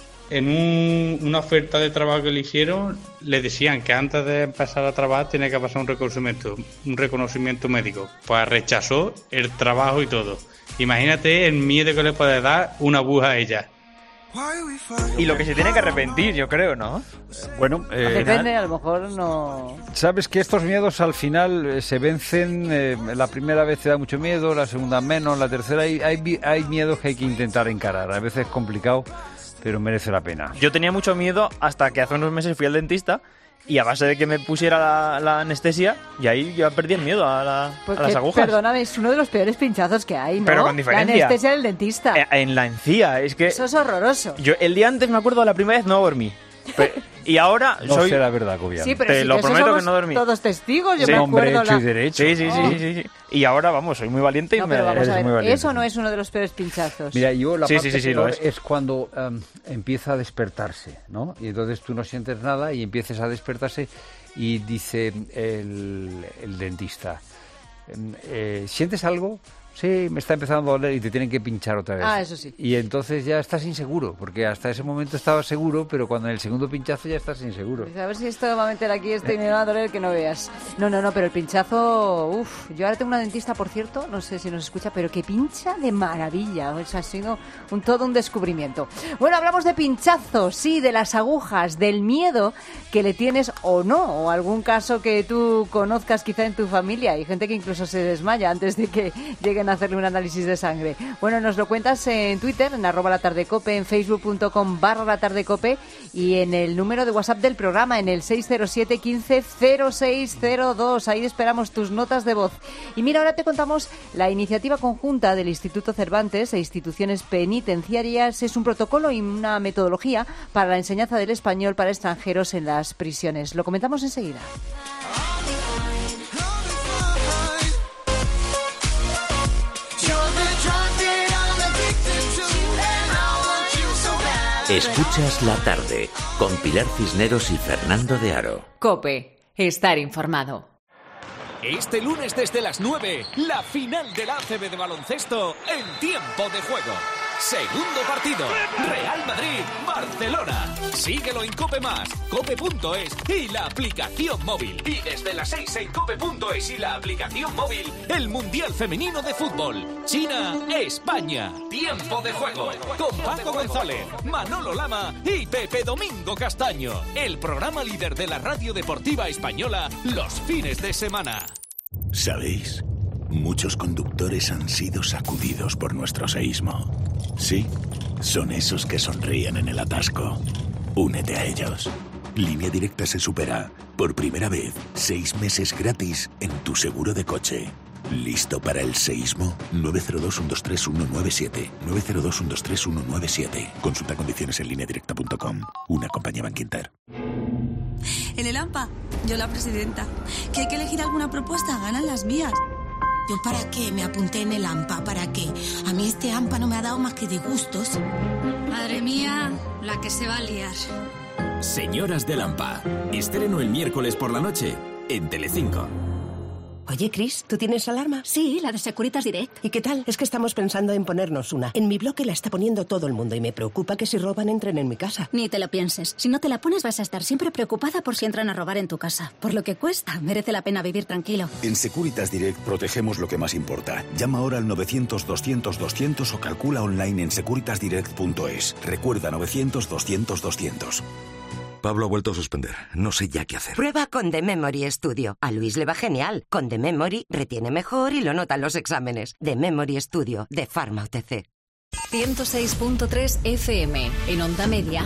en una oferta de trabajo que le hicieron, le decían que antes de empezar a trabajar tenía que pasar un reconocimiento médico. Pues rechazó el trabajo y todo. Imagínate el miedo que le puede dar una aguja a ella. Y lo que se tiene que arrepentir, yo creo, ¿no? Bueno, depende, a lo mejor no. Sabes que estos miedos al final se vencen. La primera vez te da mucho miedo, la segunda menos, la tercera hay miedos que hay que intentar encarar. A veces es complicado, pero merece la pena. Yo tenía mucho miedo hasta que hace unos meses fui al dentista y a base de que me pusiera la anestesia, y ahí yo perdí el miedo a las agujas. Perdóname, es uno de los peores pinchazos que hay, ¿no? Pero con diferencia. La anestesia del dentista. En la encía, es que... Eso es horroroso. Yo el día antes, me acuerdo, la primera vez no dormí. Y ahora no sé la verdad, Cobian. Sí, pero te lo prometo que no dormí. Todos testigos, yo me acuerdo. Hombre, hecho y derecho. Sí. Y ahora, vamos, soy muy valiente y no, me pero vamos a ver, muy valiente. eso no es uno de los peores pinchazos. Mira, yo la parte peor es. Es cuando empieza a despertarse, ¿no? Y entonces tú no sientes nada y empiezas a despertarse y dice el dentista, ¿sientes algo? Sí, me está empezando a doler y te tienen que pinchar otra vez. Ah, eso sí. Y entonces ya estás inseguro, porque hasta ese momento estabas seguro, pero cuando en el segundo pinchazo ya estás inseguro. Pues a ver si esto va a meter aquí y me va a doler que no veas. No, pero el pinchazo... yo ahora tengo una dentista, por cierto, no sé si nos escucha, pero que pincha de maravilla. O sea, ha sido todo un descubrimiento. Bueno, hablamos de pinchazos, sí, de las agujas, del miedo que le tienes o no, o algún caso que tú conozcas quizá en tu familia. Hay gente que incluso se desmaya antes de que lleguen a hacerle un análisis de sangre. Bueno, nos lo cuentas en Twitter, en @latardecope, en facebook.com/latardecope y en el número de WhatsApp del programa, en el 607 15 0602. Ahí esperamos tus notas de voz. Y mira, ahora te contamos la iniciativa conjunta del Instituto Cervantes e instituciones penitenciarias. Es un protocolo y una metodología para la enseñanza del español para extranjeros en las prisiones. Lo comentamos enseguida. Escuchas la tarde con Pilar Cisneros y Fernando de Aro. COPE, estar informado. Este lunes desde las 9, la final de la ACB de baloncesto en Tiempo de Juego. Segundo partido. Real Madrid-Barcelona. Síguelo en COPE+, cope.es y la aplicación móvil. Y desde las 6 en cope.es y la aplicación móvil, el Mundial Femenino de Fútbol. China-España. Tiempo de juego. Con Paco González, Manolo Lama y Pepe Domingo Castaño. El programa líder de la radio deportiva española los fines de semana. ¿Sabéis? Muchos conductores han sido sacudidos por nuestro seísmo. Sí, son esos que sonríen en el atasco. Únete a ellos. Línea Directa se supera. Por primera vez, 6 meses gratis en tu seguro de coche. ¿Listo para el seísmo? 902-123-197. 902-123-197. Consulta condiciones en lineadirecta.com. Una compañía Bankinter. En el AMPA, yo la presidenta. ¿Que hay que elegir alguna propuesta? Ganan las mías. ¿Yo para qué me apunté en el AMPA? ¿Para qué? A mí este AMPA no me ha dado más que disgustos. Madre mía, la que se va a liar. Señoras del AMPA. Estreno el miércoles por la noche en Telecinco. Oye, Chris, ¿tú tienes alarma? Sí, la de Securitas Direct. ¿Y qué tal? Es que estamos pensando en ponernos una. En mi bloque la está poniendo todo el mundo y me preocupa que si roban entren en mi casa. Ni te lo pienses. Si no te la pones vas a estar siempre preocupada por si entran a robar en tu casa. Por lo que cuesta, merece la pena vivir tranquilo. En Securitas Direct protegemos lo que más importa. Llama ahora al 900-200-200 o calcula online en securitasdirect.es. Recuerda 900-200-200. Pablo ha vuelto a suspender. No sé ya qué hacer. Prueba con The Memory Studio. A Luis le va genial. Con The Memory retiene mejor y lo notan los exámenes. The Memory Studio de Pharma OTC. 106.3 FM. En onda media,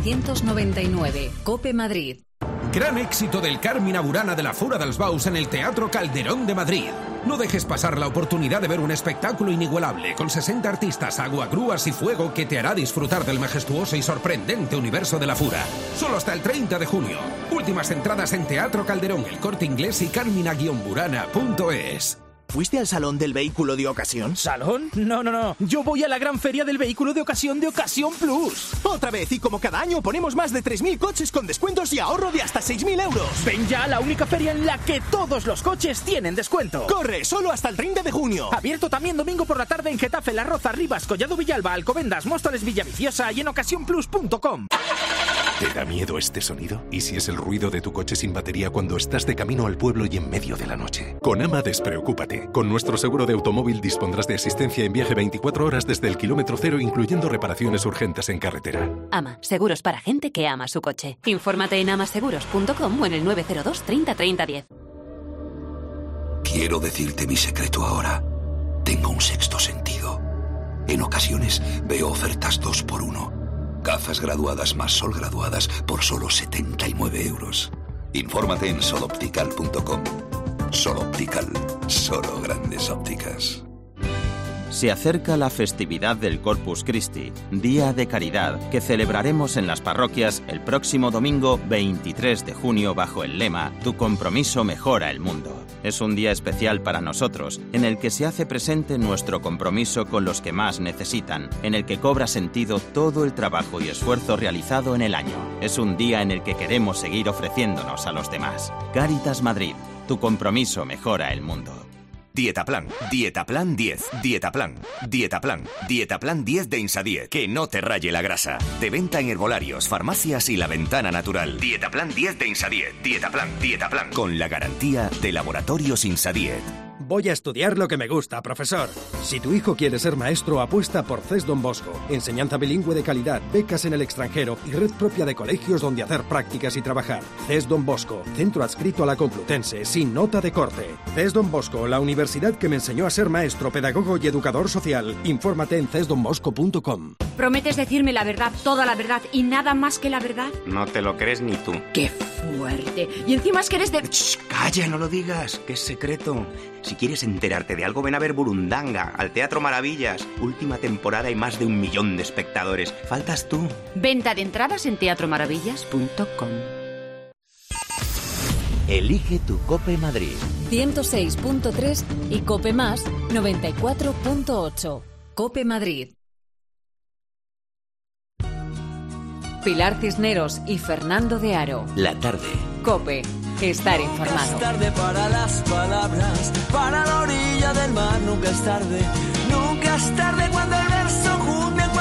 999. COPE Madrid. Gran éxito del Carmina Burana de la Fura dels Baus en el Teatro Calderón de Madrid. No dejes pasar la oportunidad de ver un espectáculo inigualable con 60 artistas, agua, grúas y fuego que te hará disfrutar del majestuoso y sorprendente universo de la Fura. Solo hasta el 30 de junio. Últimas entradas en Teatro Calderón, El Corte Inglés y carmina-burana.es. ¿Fuiste al Salón del Vehículo de Ocasión? ¿Salón? No. Yo voy a la gran feria del vehículo de Ocasión Plus. Otra vez, y como cada año ponemos más de 3.000 coches con descuentos y ahorro de hasta 6.000 euros. Ven ya a la única feria en la que todos los coches tienen descuento. ¡Corre! Solo hasta el 30 de junio. Abierto también domingo por la tarde en Getafe, La Roza, Rivas, Collado Villalba, Alcobendas, Móstoles, Villaviciosa y en ocasiónplus.com. ¿Te da miedo este sonido? ¿Y si es el ruido de tu coche sin batería cuando estás de camino al pueblo y en medio de la noche? Con AMA despreocúpate. Con nuestro seguro de automóvil dispondrás de asistencia en viaje 24 horas desde el kilómetro cero, incluyendo reparaciones urgentes en carretera. AMA, seguros para gente que ama su coche. Infórmate en amaseguros.com o en el 902 30 30 10. Quiero decirte mi secreto ahora. Tengo un sexto sentido. En ocasiones veo ofertas 2x1. Gafas graduadas más sol graduadas por solo 79 euros. Infórmate en soloptical.com. Sol Optical. Solo grandes ópticas. Se acerca la festividad del Corpus Christi, Día de Caridad, que celebraremos en las parroquias el próximo domingo 23 de junio bajo el lema Tu compromiso mejora el mundo. Es un día especial para nosotros, en el que se hace presente nuestro compromiso con los que más necesitan, en el que cobra sentido todo el trabajo y esfuerzo realizado en el año. Es un día en el que queremos seguir ofreciéndonos a los demás. Cáritas Madrid, tu compromiso mejora el mundo. Dietaplan, Dietaplan 10, Dietaplan, Dietaplan, Dietaplan 10 de Insadiet, que no te raye la grasa. De venta en herbolarios, farmacias y La Ventana Natural. Dietaplan 10 de Insadiet, Dietaplan, con la garantía de Laboratorios Insadiet. Voy a estudiar lo que me gusta, profesor. Si tu hijo quiere ser maestro, apuesta por CES Don Bosco. Enseñanza bilingüe de calidad, becas en el extranjero y red propia de colegios donde hacer prácticas y trabajar. CES Don Bosco, centro adscrito a la Complutense, sin nota de corte. CES Don Bosco, la universidad que me enseñó a ser maestro, pedagogo y educador social. Infórmate en cesdonbosco.com. ¿Prometes decirme la verdad, toda la verdad y nada más que la verdad? No te lo crees ni tú. ¡Qué fuerte! Y encima es que eres de... Shh, calla, no lo digas, que es secreto. Si quieres enterarte de algo, ven a ver Burundanga, al Teatro Maravillas. Última temporada y más de 1 millón de espectadores. Faltas tú. Venta de entradas en teatromaravillas.com. Elige tu COPE Madrid. 106.3 y COPE Más 94.8. COPE Madrid. Pilar Cisneros y Fernando de Aro. La tarde. COPE. Estar informado. Nunca es tarde para las palabras, para la orilla del mar. Nunca es tarde. Nunca es tarde cuando el verso junte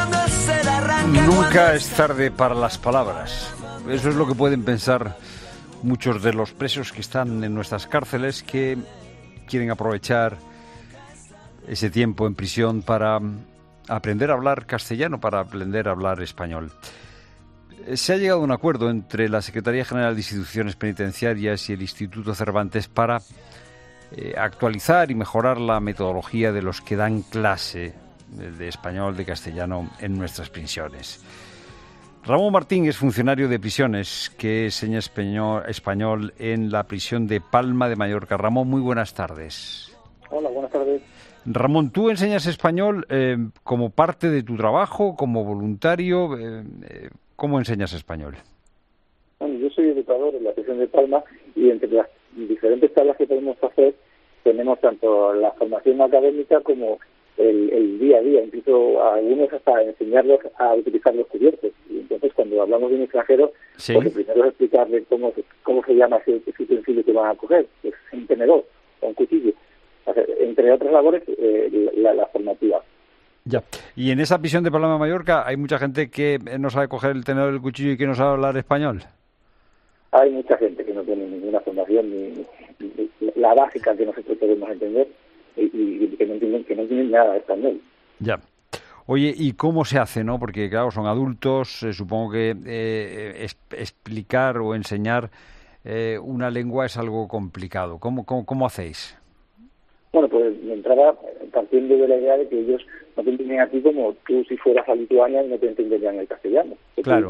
Nunca es tarde para las palabras. Eso es lo que pueden pensar muchos de los presos que están en nuestras cárceles, que quieren aprovechar ese tiempo en prisión para aprender a hablar castellano, para aprender a hablar español. Se ha llegado a un acuerdo entre la Secretaría General de Instituciones Penitenciarias y el Instituto Cervantes para actualizar y mejorar la metodología de los que dan clase de español, de castellano en nuestras prisiones. Ramón Martín es funcionario de prisiones que enseña español en la prisión de Palma de Mallorca. Ramón, muy buenas tardes. Hola, buenas tardes. Ramón, ¿tú enseñas español como parte de tu trabajo, como voluntario? ¿Cómo enseñas español? Bueno, yo soy educador en la prisión de Palma y entre las diferentes tareas que podemos hacer tenemos tanto la formación académica como el día a día, incluso a algunos hasta enseñarlos a utilizar los cubiertos. Y entonces cuando hablamos de un extranjero, ¿sí? Pues lo primero es explicarle cómo se llama ese utensilio que van a coger, pues un tenedor o un cuchillo. O sea, entre otras labores, la formativa. Ya. Y en esa prisión de Palma de Mallorca hay mucha gente que no sabe coger el tenedor y el cuchillo y que no sabe hablar español. Hay mucha gente que no tiene ninguna formación, ni la básica que nosotros podemos entender, y que no entienden nada de español. Ya. Oye, ¿y cómo se hace, no? Porque, claro, son adultos, supongo que explicar o enseñar una lengua es algo complicado. ¿Cómo hacéis? Bueno, pues de entrada, partiendo de la idea de que ellos no te entienden a ti como tú si fueras a Lituania y no te entenderían el castellano. Claro.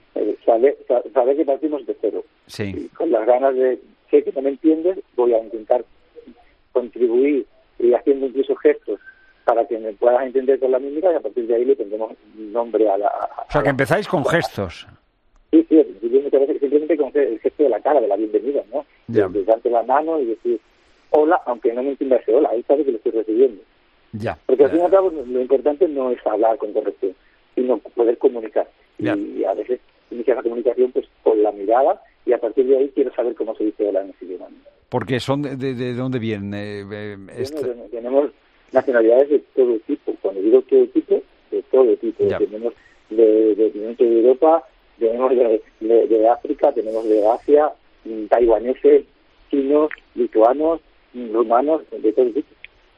Sabe que partimos de cero. Sí. Y con las ganas de, sé que no me entiendes, voy a intentar contribuir y haciendo incluso gestos para que me puedas entender con la mímica, y a partir de ahí le tendremos nombre a la... O sea, que empezáis con gestos. Sí, simplemente con el gesto de la cara, de la bienvenida, ¿no? De darte la mano y decir hola, aunque no me entienda ese hola, ahí sabe que lo estoy recibiendo. Ya. Porque al fin y al cabo lo importante no es hablar con corrección, sino poder comunicar. Ya. Y a veces iniciar la comunicación pues con la mirada, y a partir de ahí quiero saber cómo se dice hola en ese idioma. Porque son de dónde vienen. Tenemos nacionalidades de todo tipo. Cuando digo todo tipo, de todo tipo. Ya. Tenemos de Europa, tenemos de África, tenemos de Asia, taiwaneses, chinos, lituanos, rumanos, de todo tipo.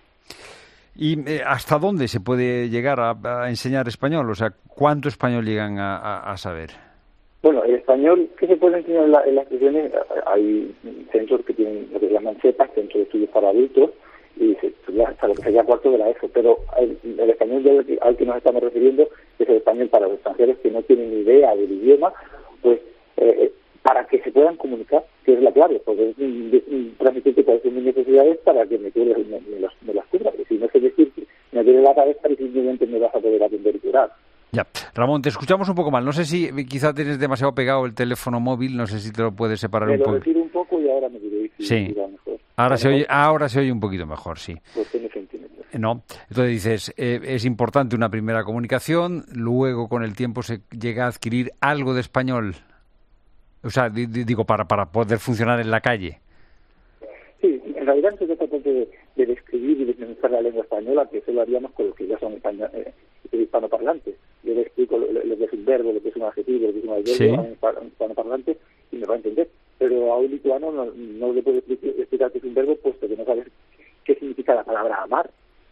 ¿Y hasta dónde se puede llegar a enseñar español? O sea, ¿cuánto español llegan a saber? Bueno, el español que se puede enseñar en las prisiones, hay centros que tienen lo que se llaman CEPAS, centros de estudios para adultos, y se estudia hasta lo que sería cuarto de la ESO, pero el español al que nos estamos refiriendo es el español para los extranjeros que no tienen ni idea del idioma, pues para que se puedan comunicar, que es la clave, porque transmitirte cuáles son mis necesidades para que me las cubra, y si no sé decir, me duele la cabeza y simplemente me vas a poder atender y curar. Ya. Ramón, te escuchamos un poco mal. No sé si quizá tienes demasiado pegado el teléfono móvil, no sé si te lo puedes separar un poco. Me lo retiro un poco y ahora me diréis si sí. va mejor. Ahora se oye un poquito mejor, sí. Pues tiene centímetros. No, entonces dices, es importante una primera comunicación, luego con el tiempo se llega a adquirir algo de español. O sea, digo, para poder funcionar en la calle. Sí, en realidad se trata de describir y desmenuzar la lengua española, que eso lo haríamos con los que ya son hispanoparlantes. Yo le explico lo que es un verbo, lo que es un adjetivo, lo que es un adverbio a un hispanoparlante y me va a entender. Pero a un lituano no le puedo explicar qué es un verbo, puesto que no sabes qué significa la palabra amar.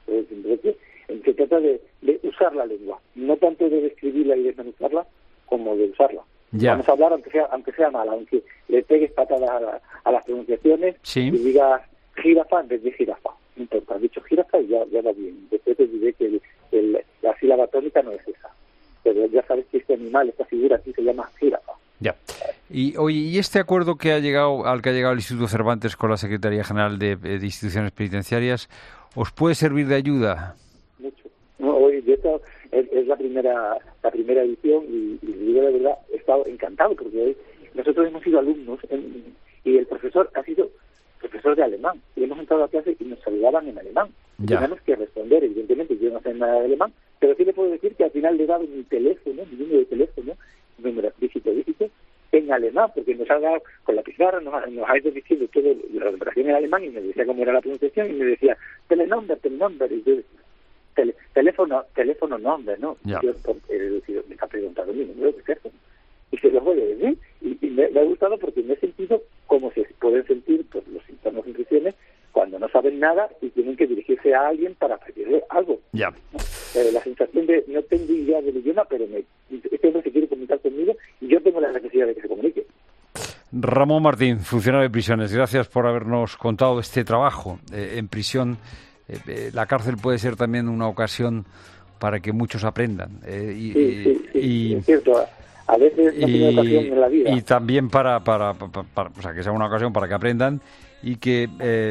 Se trata de usar la lengua, no tanto de describirla y desmenuzarla, como de usarla. Ya. Vamos a hablar aunque sea mal, aunque le pegues patadas a las pronunciaciones y digas jirafa en vez de jirafa. No importa, has dicho jirafa y ya va bien. Después te diré que la sílaba tónica no es esa. Pero ya sabes que este animal, esta figura aquí se llama jirafa. Ya. Y oye, ¿y este acuerdo al que ha llegado el Instituto Cervantes con la Secretaría General de Instituciones Penitenciarias, os puede servir de ayuda? Mucho. No, hoy esto es la primera edición y digo la verdad, he estado encantado porque hoy nosotros hemos sido alumnos y el profesor ha sido profesor de alemán y hemos entrado a clase y nos saludaban en alemán. Tenemos que responder, evidentemente, yo no sé nada de alemán, pero sí le puedo decir que al final le he dado mi teléfono, mi número de teléfono, número dígito, en alemán, porque nos ha dado con la pizarra, nos ha ido diciendo todo la operación en alemán y me decía cómo era la pronunciación y me decía Telenumber, y yo teléfono nombre, ¿no? Ya. Yo me está preguntando mi número de teléfono. Y se lo voy a decir. Y me ha gustado porque me he sentido como se pueden sentir pues, los internos en prisiones cuando no saben nada y tienen que dirigirse a alguien para pedirle algo. Ya. La sensación de no tengo idea del idioma, pero este hombre se quiere comunicar conmigo y yo tengo la necesidad de que se comunique. Ramón Martín, funcionario de prisiones, gracias por habernos contado este trabajo en prisión. La cárcel puede ser también una ocasión para que muchos aprendan. Sí, es cierto. A veces no tiene ocasión en la vida. Y también para o sea, que sea una ocasión para que aprendan y que,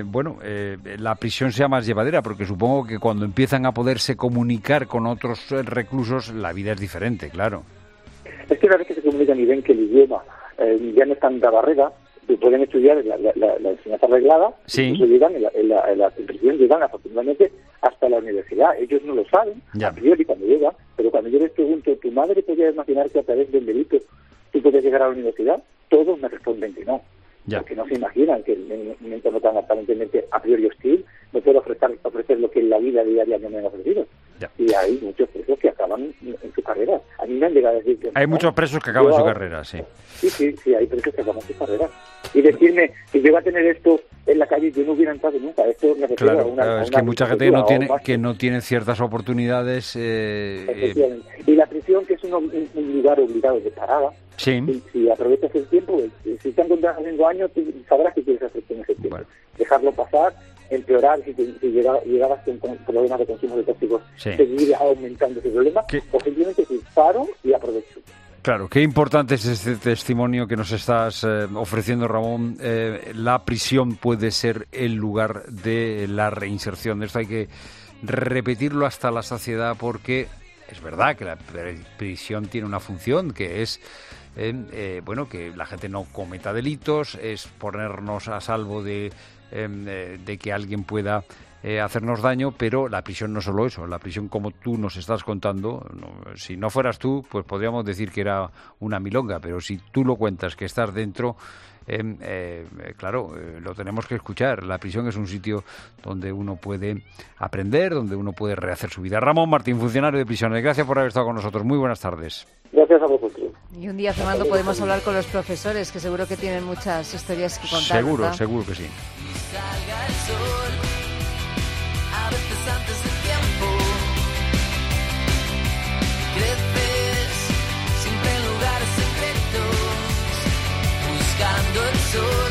la prisión sea más llevadera, porque supongo que cuando empiezan a poderse comunicar con otros reclusos, la vida es diferente, claro. Es que una vez que se comunican y ven que el idioma ya no es tanta barrera, pueden estudiar la enseñanza arreglada, incluso llegan en la prisión, llegan afortunadamente hasta la universidad. Ellos no lo saben, a priori cuando llegan, pero cuando yo les pregunto, ¿tu madre podría imaginar que a través del delito tú puedes llegar a la universidad? Todos me responden que no. Porque no se imaginan que en un entorno tan aparentemente a priori hostil no puedo ofrecer lo que en la vida diaria no me han ofrecido. Y hay muchos presos que acaban en su carrera. A mí me han llegado a decir que... Hay muchos presos que acaban su carrera, sí. Sí, hay presos que acaban su carrera. Y decirme, si yo iba a tener esto en la calle, yo no hubiera entrado nunca. Esto me refiero a una... Es que mucha gente que no tiene ciertas oportunidades... Y la prisión, que es un lugar obligado de parada, si aprovechas el tiempo, si te encuentras haciendo años, tú sabrás qué quieres hacer con ese tiempo. Bueno. Dejarlo pasar, empeorar, si llegabas con problemas de consumo de tóxicos, seguir aumentando ese problema, o simplemente decir, paro y aprovecho. Claro, qué importante es este testimonio que nos estás ofreciendo, Ramón. La prisión puede ser el lugar de la reinserción. Esto hay que repetirlo hasta la saciedad porque es verdad que la prisión tiene una función que es que la gente no cometa delitos, es ponernos a salvo de que alguien pueda hacernos daño, pero la prisión no es solo eso. La prisión, como tú nos estás contando, si no fueras tú, pues podríamos decir que era una milonga, pero si tú lo cuentas que estás dentro, lo tenemos que escuchar. La prisión es un sitio donde uno puede aprender, donde uno puede rehacer su vida. Ramón Martín, funcionario de prisiones, gracias por haber estado con nosotros. Muy buenas tardes. Gracias a vosotros. Y un día, Fernando, podemos hablar con los profesores, que seguro que tienen muchas historias que contar. Seguro que sí. Salga el sol, a veces antes del tiempo. Creces siempre en lugares secretos, buscando el sol,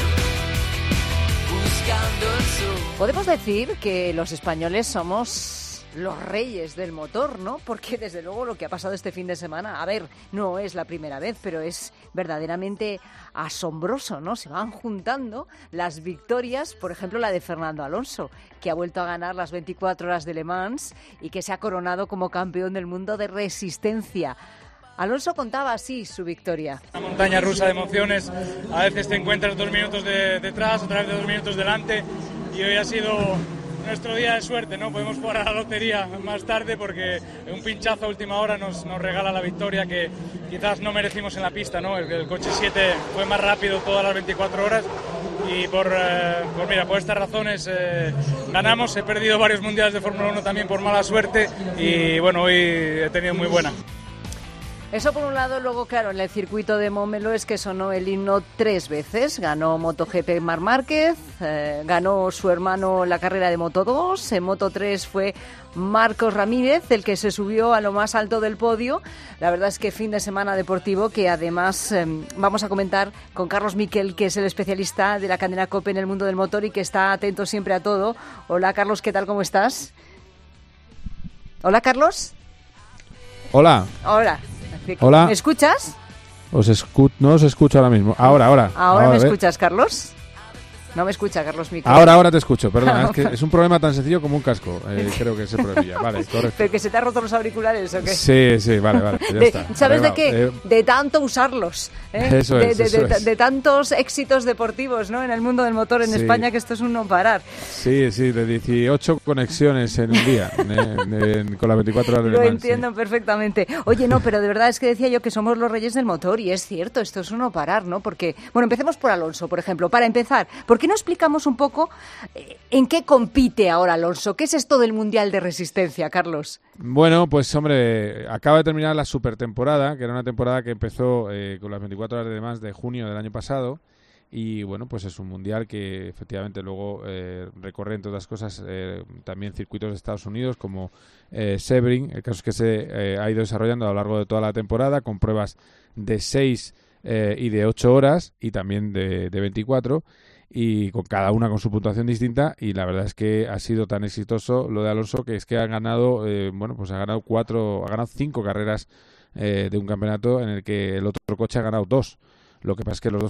buscando el sol. Podemos decir que los españoles somos los reyes del motor, ¿no? Porque desde luego lo que ha pasado este fin de semana, a ver, no es la primera vez, pero es verdaderamente asombroso, ¿no? Se van juntando las victorias, por ejemplo la de Fernando Alonso, que ha vuelto a ganar las 24 horas de Le Mans y que se ha coronado como campeón del mundo de resistencia. Alonso contaba así su victoria. Una montaña rusa de emociones, a veces te encuentras 2 minutos detrás, otra vez 2 minutos delante, y hoy ha sido nuestro día de suerte, ¿no? Podemos jugar a la lotería más tarde porque un pinchazo a última hora nos regala la victoria que quizás no merecimos en la pista, ¿no? El coche 7 fue más rápido todas las 24 horas y por estas razones ganamos. He perdido varios mundiales de Fórmula 1 también por mala suerte y bueno, hoy he tenido muy buena. Eso por un lado. Luego, claro, en el circuito de Montmeló es que sonó el himno 3 veces. Ganó MotoGP Marc Márquez, ganó su hermano la carrera de Moto2, en Moto3 fue Marcos Ramírez el que se subió a lo más alto del podio. La verdad es que fin de semana deportivo que además vamos a comentar con Carlos Miquel, que es el especialista de la cadena COPE en el mundo del motor y que está atento siempre a todo. Hola Carlos, ¿qué tal? ¿Cómo estás? Hola Carlos. Hola. Hola. ¿Me escuchas? No os escucho ahora mismo. Ahora. ¿Ahora me escuchas, Carlos? No me escucha, Carlos Miquel. Ahora te escucho, perdona. Es que es un problema tan sencillo como un casco. Creo que es el problema. Vale, correcto. ¿Pero que se te han roto los auriculares o qué? Sí, vale. Ya está. ¿Sabes de qué? De tanto usarlos. Eso es. De tantos éxitos deportivos, ¿no? En el mundo del motor en España, que esto es un no parar. Sí, de 18 conexiones en un día con las 24 horas de Le Mans. Lo entiendo perfectamente. Oye, no, pero de verdad es que decía yo que somos los reyes del motor y es cierto, esto es un no parar, ¿no? Porque, bueno, empecemos por Alonso, por ejemplo. Para empezar, ¿por qué qué no explicamos un poco en qué compite ahora Alonso? ¿Qué es esto del Mundial de Resistencia, Carlos? Bueno, pues hombre, acaba de terminar la supertemporada, que era una temporada que empezó con las 24 horas de Le Mans de junio del año pasado. Y bueno, pues es un mundial que efectivamente luego recorre, entre otras cosas, también circuitos de Estados Unidos como Sebring. El caso es que se ha ido desarrollando a lo largo de toda la temporada con pruebas de 6 y de 8 horas y también de 24, y con cada una con su puntuación distinta. Y la verdad es que ha sido tan exitoso lo de Alonso que es que ha ganado, ha ganado 5 carreras de un campeonato en el que el otro coche ha ganado 2. Lo que pasa es que los dos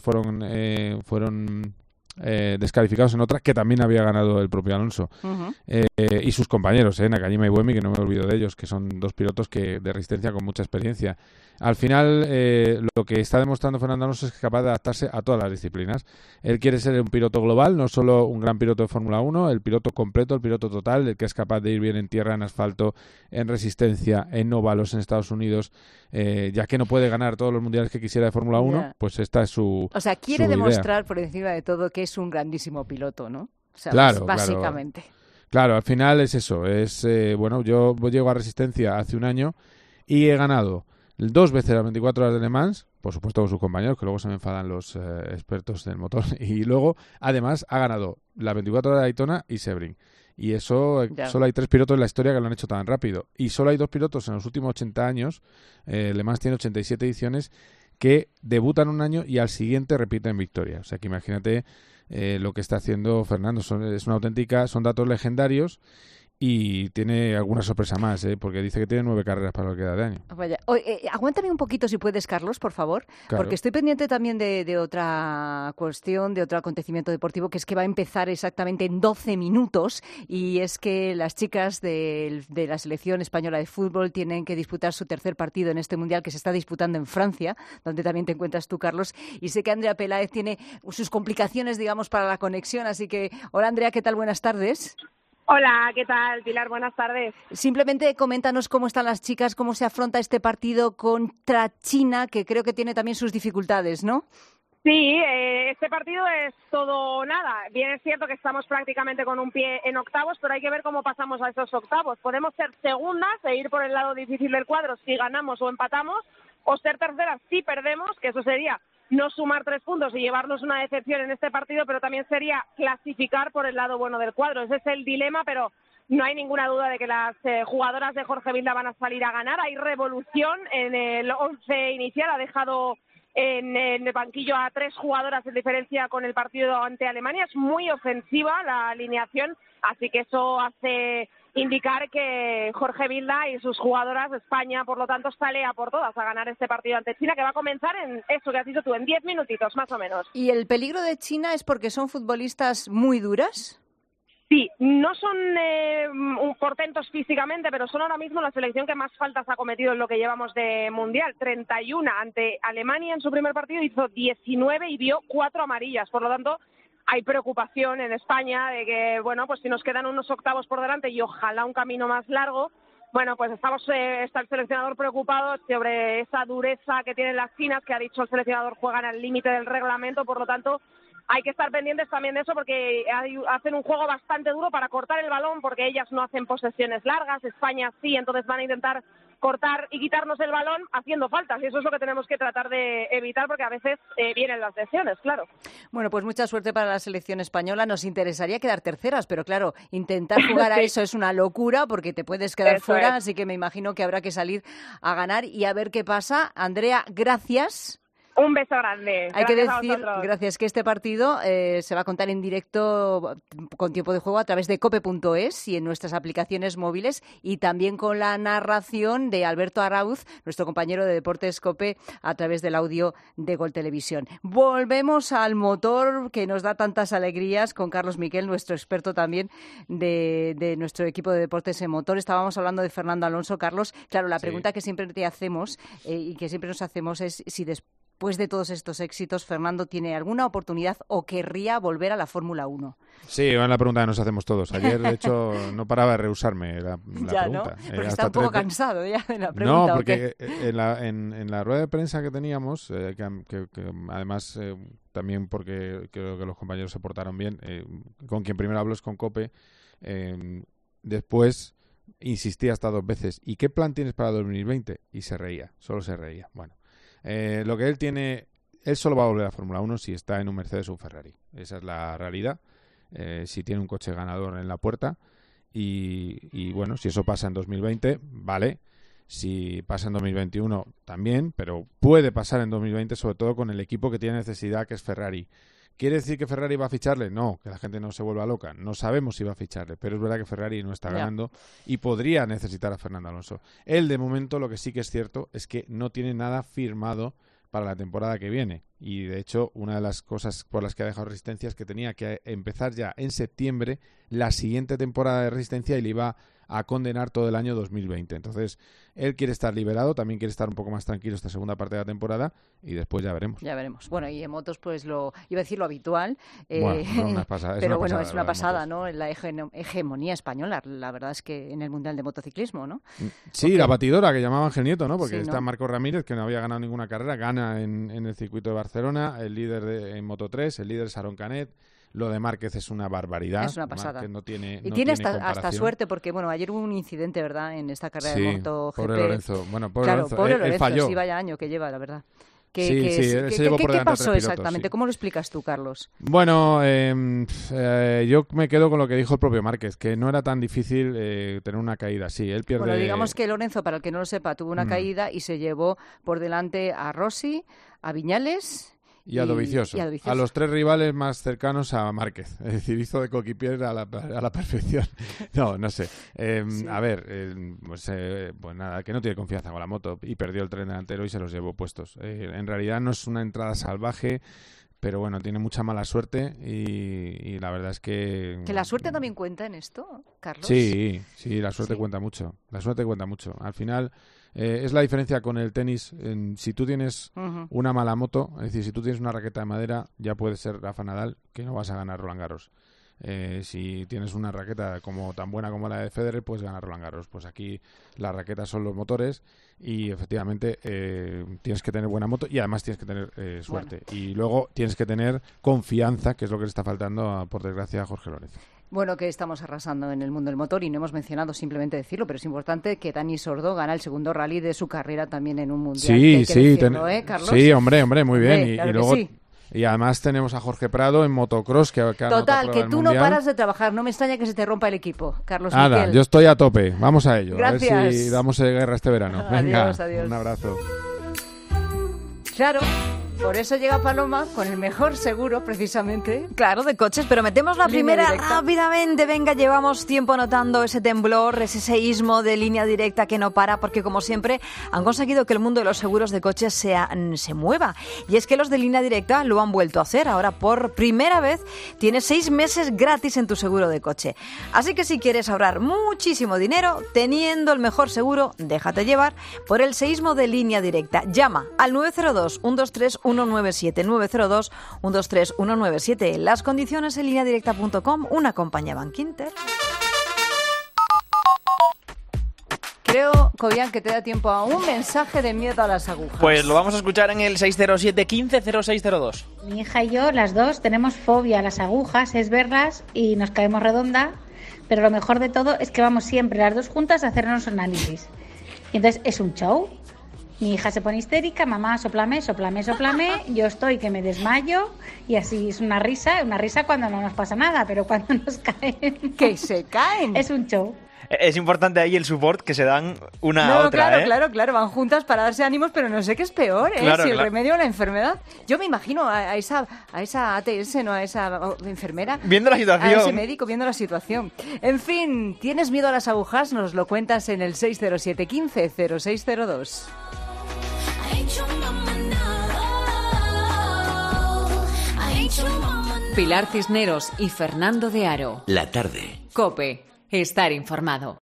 fueron descalificados en otra que también había ganado el propio Alonso. Uh-huh. Y sus compañeros, Nakajima y Buemi, que no me olvido de ellos, que son dos pilotos de resistencia con mucha experiencia. Al final, lo que está demostrando Fernando Alonso es que es capaz de adaptarse a todas las disciplinas. Él quiere ser un piloto global, no solo un gran piloto de Fórmula 1, el piloto completo, el piloto total, el que es capaz de ir bien en tierra, en asfalto, en resistencia, en óvalos en Estados Unidos, ya que no puede ganar todos los mundiales que quisiera de Fórmula 1, pues esta es su O sea, quiere su demostrar idea. por encima de todo que es un grandísimo piloto, ¿no? O sea, Claro, básicamente. Claro, al final es eso. Yo llego a Resistencia hace un año y he ganado 2 veces las 24 horas de Le Mans, por supuesto con sus compañeros, que luego se me enfadan los expertos del motor, y luego, además, ha ganado las 24 horas de Daytona y Sebring. Y eso, solo hay 3 pilotos en la historia que lo han hecho tan rápido. Y solo hay 2 pilotos en los últimos 80 años, Le Mans tiene 87 ediciones, que debutan un año y al siguiente repiten victoria. O sea que imagínate lo que está haciendo Fernando. Son datos legendarios. Y tiene alguna sorpresa más, porque dice que tiene 9 carreras para lo que queda de año. Vaya. Aguántame un poquito si puedes, Carlos, por favor, Claro. porque estoy pendiente también de otra cuestión, de otro acontecimiento deportivo, que es que va a empezar exactamente en 12 minutos, y es que las chicas de la selección española de fútbol tienen que disputar su tercer partido en este Mundial que se está disputando en Francia, donde también te encuentras tú, Carlos, y sé que Andrea Peláez tiene sus complicaciones, digamos, para la conexión, así que, hola Andrea, ¿qué tal? Buenas tardes. Hola, ¿qué tal, Pilar? Buenas tardes. Simplemente coméntanos cómo están las chicas, cómo se afronta este partido contra China, que creo que tiene también sus dificultades, ¿no? Sí, este partido es todo o nada. Bien es cierto que estamos prácticamente con un pie en octavos, pero hay que ver cómo pasamos a esos octavos. Podemos ser segundas e ir por el lado difícil del cuadro si ganamos o empatamos, o ser terceras si perdemos, que eso sería no sumar 3 puntos y llevarnos una decepción en este partido, pero también sería clasificar por el lado bueno del cuadro. Ese es el dilema, pero no hay ninguna duda de que las jugadoras de Jorge Vilda van a salir a ganar. Hay revolución en el 11 inicial, ha dejado en el banquillo a 3 jugadoras en diferencia con el partido ante Alemania. Es muy ofensiva la alineación, así que eso hace indicar que Jorge Vilda y sus jugadoras de España, por lo tanto, sale a por todas a ganar este partido ante China, que va a comenzar en eso que has dicho tú, en 10 minutitos más o menos. ¿Y el peligro de China es porque son futbolistas muy duras? Sí, no son portentos físicamente, pero son ahora mismo la selección que más faltas ha cometido en lo que llevamos de Mundial. 31 ante Alemania en su primer partido, hizo 19 y vio 4 amarillas. Por lo tanto, hay preocupación en España de que, bueno, pues si nos quedan unos octavos por delante y ojalá un camino más largo, bueno, pues está el seleccionador preocupado sobre esa dureza que tienen las chinas, que ha dicho el seleccionador juegan al límite del reglamento. Por lo tanto, hay que estar pendientes también de eso porque hacen un juego bastante duro para cortar el balón, porque ellas no hacen posesiones largas, España sí, entonces van a intentar cortar y quitarnos el balón haciendo faltas, y eso es lo que tenemos que tratar de evitar, porque a veces vienen las lesiones, claro. Bueno, pues mucha suerte para la selección española. Nos interesaría quedar terceras, pero claro, intentar jugar a eso es una locura porque te puedes quedar fuera, así que me imagino que habrá que salir a ganar y a ver qué pasa. Andrea, gracias. Un beso grande. Hay que decir, gracias, que este partido se va a contar en directo con tiempo de juego a través de cope.es y en nuestras aplicaciones móviles, y también con la narración de Alberto Arauz, nuestro compañero de Deportes COPE, a través del audio de Gol Televisión. Volvemos al motor que nos da tantas alegrías con Carlos Miquel, nuestro experto también de nuestro equipo de deportes en motor. Estábamos hablando de Fernando Alonso. Carlos, claro, la pregunta que siempre te hacemos y que siempre nos hacemos es si después de todos estos éxitos, Fernando tiene alguna oportunidad o querría volver a la Fórmula 1. Sí, es la pregunta que nos hacemos todos. Ayer, de hecho, no paraba de rehusarme la ya, pregunta. ¿no? Porque está un poco cansado ya de la pregunta. No, porque en la rueda de prensa que teníamos, que además también porque creo que los compañeros se portaron bien. Con quien primero hablo es con Cope. Después insistí hasta 2 veces. ¿Y qué plan tienes para 2020? Y se reía, solo se reía. Bueno, lo que él tiene, él solo va a volver a Fórmula 1 si está en un Mercedes o un Ferrari. Esa es la realidad. Si tiene un coche ganador en la puerta. Y bueno, si eso pasa en 2020, vale. Si pasa en 2021 también, pero puede pasar en 2020, sobre todo con el equipo que tiene necesidad, que es Ferrari. ¿Quiere decir que Ferrari va a ficharle? No, que la gente no se vuelva loca. No sabemos si va a ficharle, pero es verdad que Ferrari no está ganando y podría necesitar a Fernando Alonso. Él, de momento, lo que sí que es cierto es que no tiene nada firmado para la temporada que viene. Y, de hecho, una de las cosas por las que ha dejado Resistencia es que tenía que empezar ya en septiembre la siguiente temporada de Resistencia y le iba a condenar todo el año 2020. Entonces, él quiere estar liberado, también quiere estar un poco más tranquilo esta segunda parte de la temporada y después ya veremos. Ya veremos. Bueno, y en motos, pues iba a decir lo habitual, bueno, pero bueno, es una pasada, ¿no? La hegemonía española, la verdad es que en el Mundial de Motociclismo, ¿no? Sí, porque la batidora que llamaban Ángel Nieto, ¿no? Porque está Marco Ramírez, que no había ganado ninguna carrera, gana en el circuito de Barcelona, el líder en Moto3, el líder es Aaron Canet. Lo de Márquez es una barbaridad. Es una pasada. Márquez no tiene hasta suerte porque, bueno, ayer hubo un incidente, ¿verdad?, en esta carrera de MotoGP. Pobre Lorenzo. Bueno, pobre Lorenzo. Él falló. Sí, vaya año que lleva, la verdad. ¿Qué pasó exactamente? ¿Cómo lo explicas tú, Carlos? Bueno, yo me quedo con lo que dijo el propio Márquez, que no era tan difícil tener una caída. Sí, él pierde... Bueno, digamos que Lorenzo, para el que no lo sepa, tuvo una caída y se llevó por delante a Rossi, a Viñales... Y a Dovizioso. A los 3 rivales más cercanos a Márquez. Es decir, hizo de coquipier a la perfección. No sé. A ver, pues nada, que no tiene confianza con la moto y perdió el tren delantero y se los llevó puestos. En realidad no es una entrada salvaje, pero bueno, tiene mucha mala suerte y la verdad es que... ¿Que la suerte también cuenta en esto, Carlos? Sí, la suerte cuenta mucho. La suerte cuenta mucho. Al final... es la diferencia con el tenis. Si tú tienes una mala moto, es decir, si tú tienes una raqueta de madera, ya puedes ser Rafa Nadal, que no vas a ganar Roland Garros. Si tienes una raqueta tan buena como la de Federer, puedes ganar Roland Garros. Pues aquí las raquetas son los motores y efectivamente tienes que tener buena moto y además tienes que tener suerte. Bueno. Y luego tienes que tener confianza, que es lo que le está faltando, por desgracia, a Jorge Lorenzo. Bueno, que estamos arrasando en el mundo del motor y no hemos mencionado, simplemente decirlo, pero es importante que Dani Sordo gana el segundo rally de su carrera también en un mundial. Sí, Carlos. Sí, hombre, muy bien. Claro, y luego y además tenemos a Jorge Prado en motocross que total, que tú no paras de trabajar. No me extraña que se te rompa el equipo, Carlos. Nada, Miquel. Yo estoy a tope. Vamos a ello. Gracias. A ver si damos guerra este verano. Venga, adiós. Un abrazo. Claro. Por eso llega Paloma con el mejor seguro, precisamente. Claro, de coches, pero metemos la primera rápidamente. Venga, llevamos tiempo notando ese temblor, ese seísmo de Línea Directa que no para, porque como siempre han conseguido que el mundo de los seguros de coches se mueva. Y es que los de Línea Directa lo han vuelto a hacer. Ahora, por primera vez, tienes 6 meses gratis en tu seguro de coche. Así que si quieres ahorrar muchísimo dinero, teniendo el mejor seguro, déjate llevar por el seísmo de Línea Directa. Llama al 902-123-197, 902-123-197. Las condiciones en lineadirecta.com, una compañía Bankinter. Creo, Cobian, que te da tiempo a un mensaje de miedo a las agujas. Pues lo vamos a escuchar en el 607-150602. Mi hija y yo, las dos, tenemos fobia a las agujas, es verlas y nos caemos redonda, pero lo mejor de todo es que vamos siempre las dos juntas a hacernos análisis. Y entonces es un show. Mi hija se pone histérica, mamá, sóplame, yo estoy que me desmayo y así es una risa cuando no nos pasa nada, pero cuando nos caen... ¡Que se caen! Es un show. Es importante ahí el support que se dan una a otra, Claro, van juntas para darse ánimos, pero no sé qué es peor, si el remedio o la enfermedad. Yo me imagino a esa ATS, ¿no? A esa enfermera. Viendo la situación. A ese médico viendo la situación. En fin, ¿tienes miedo a las agujas? Nos lo cuentas en el 607-150602. Pilar Cisneros y Fernando de Aro. La tarde. COPE. Estar informado.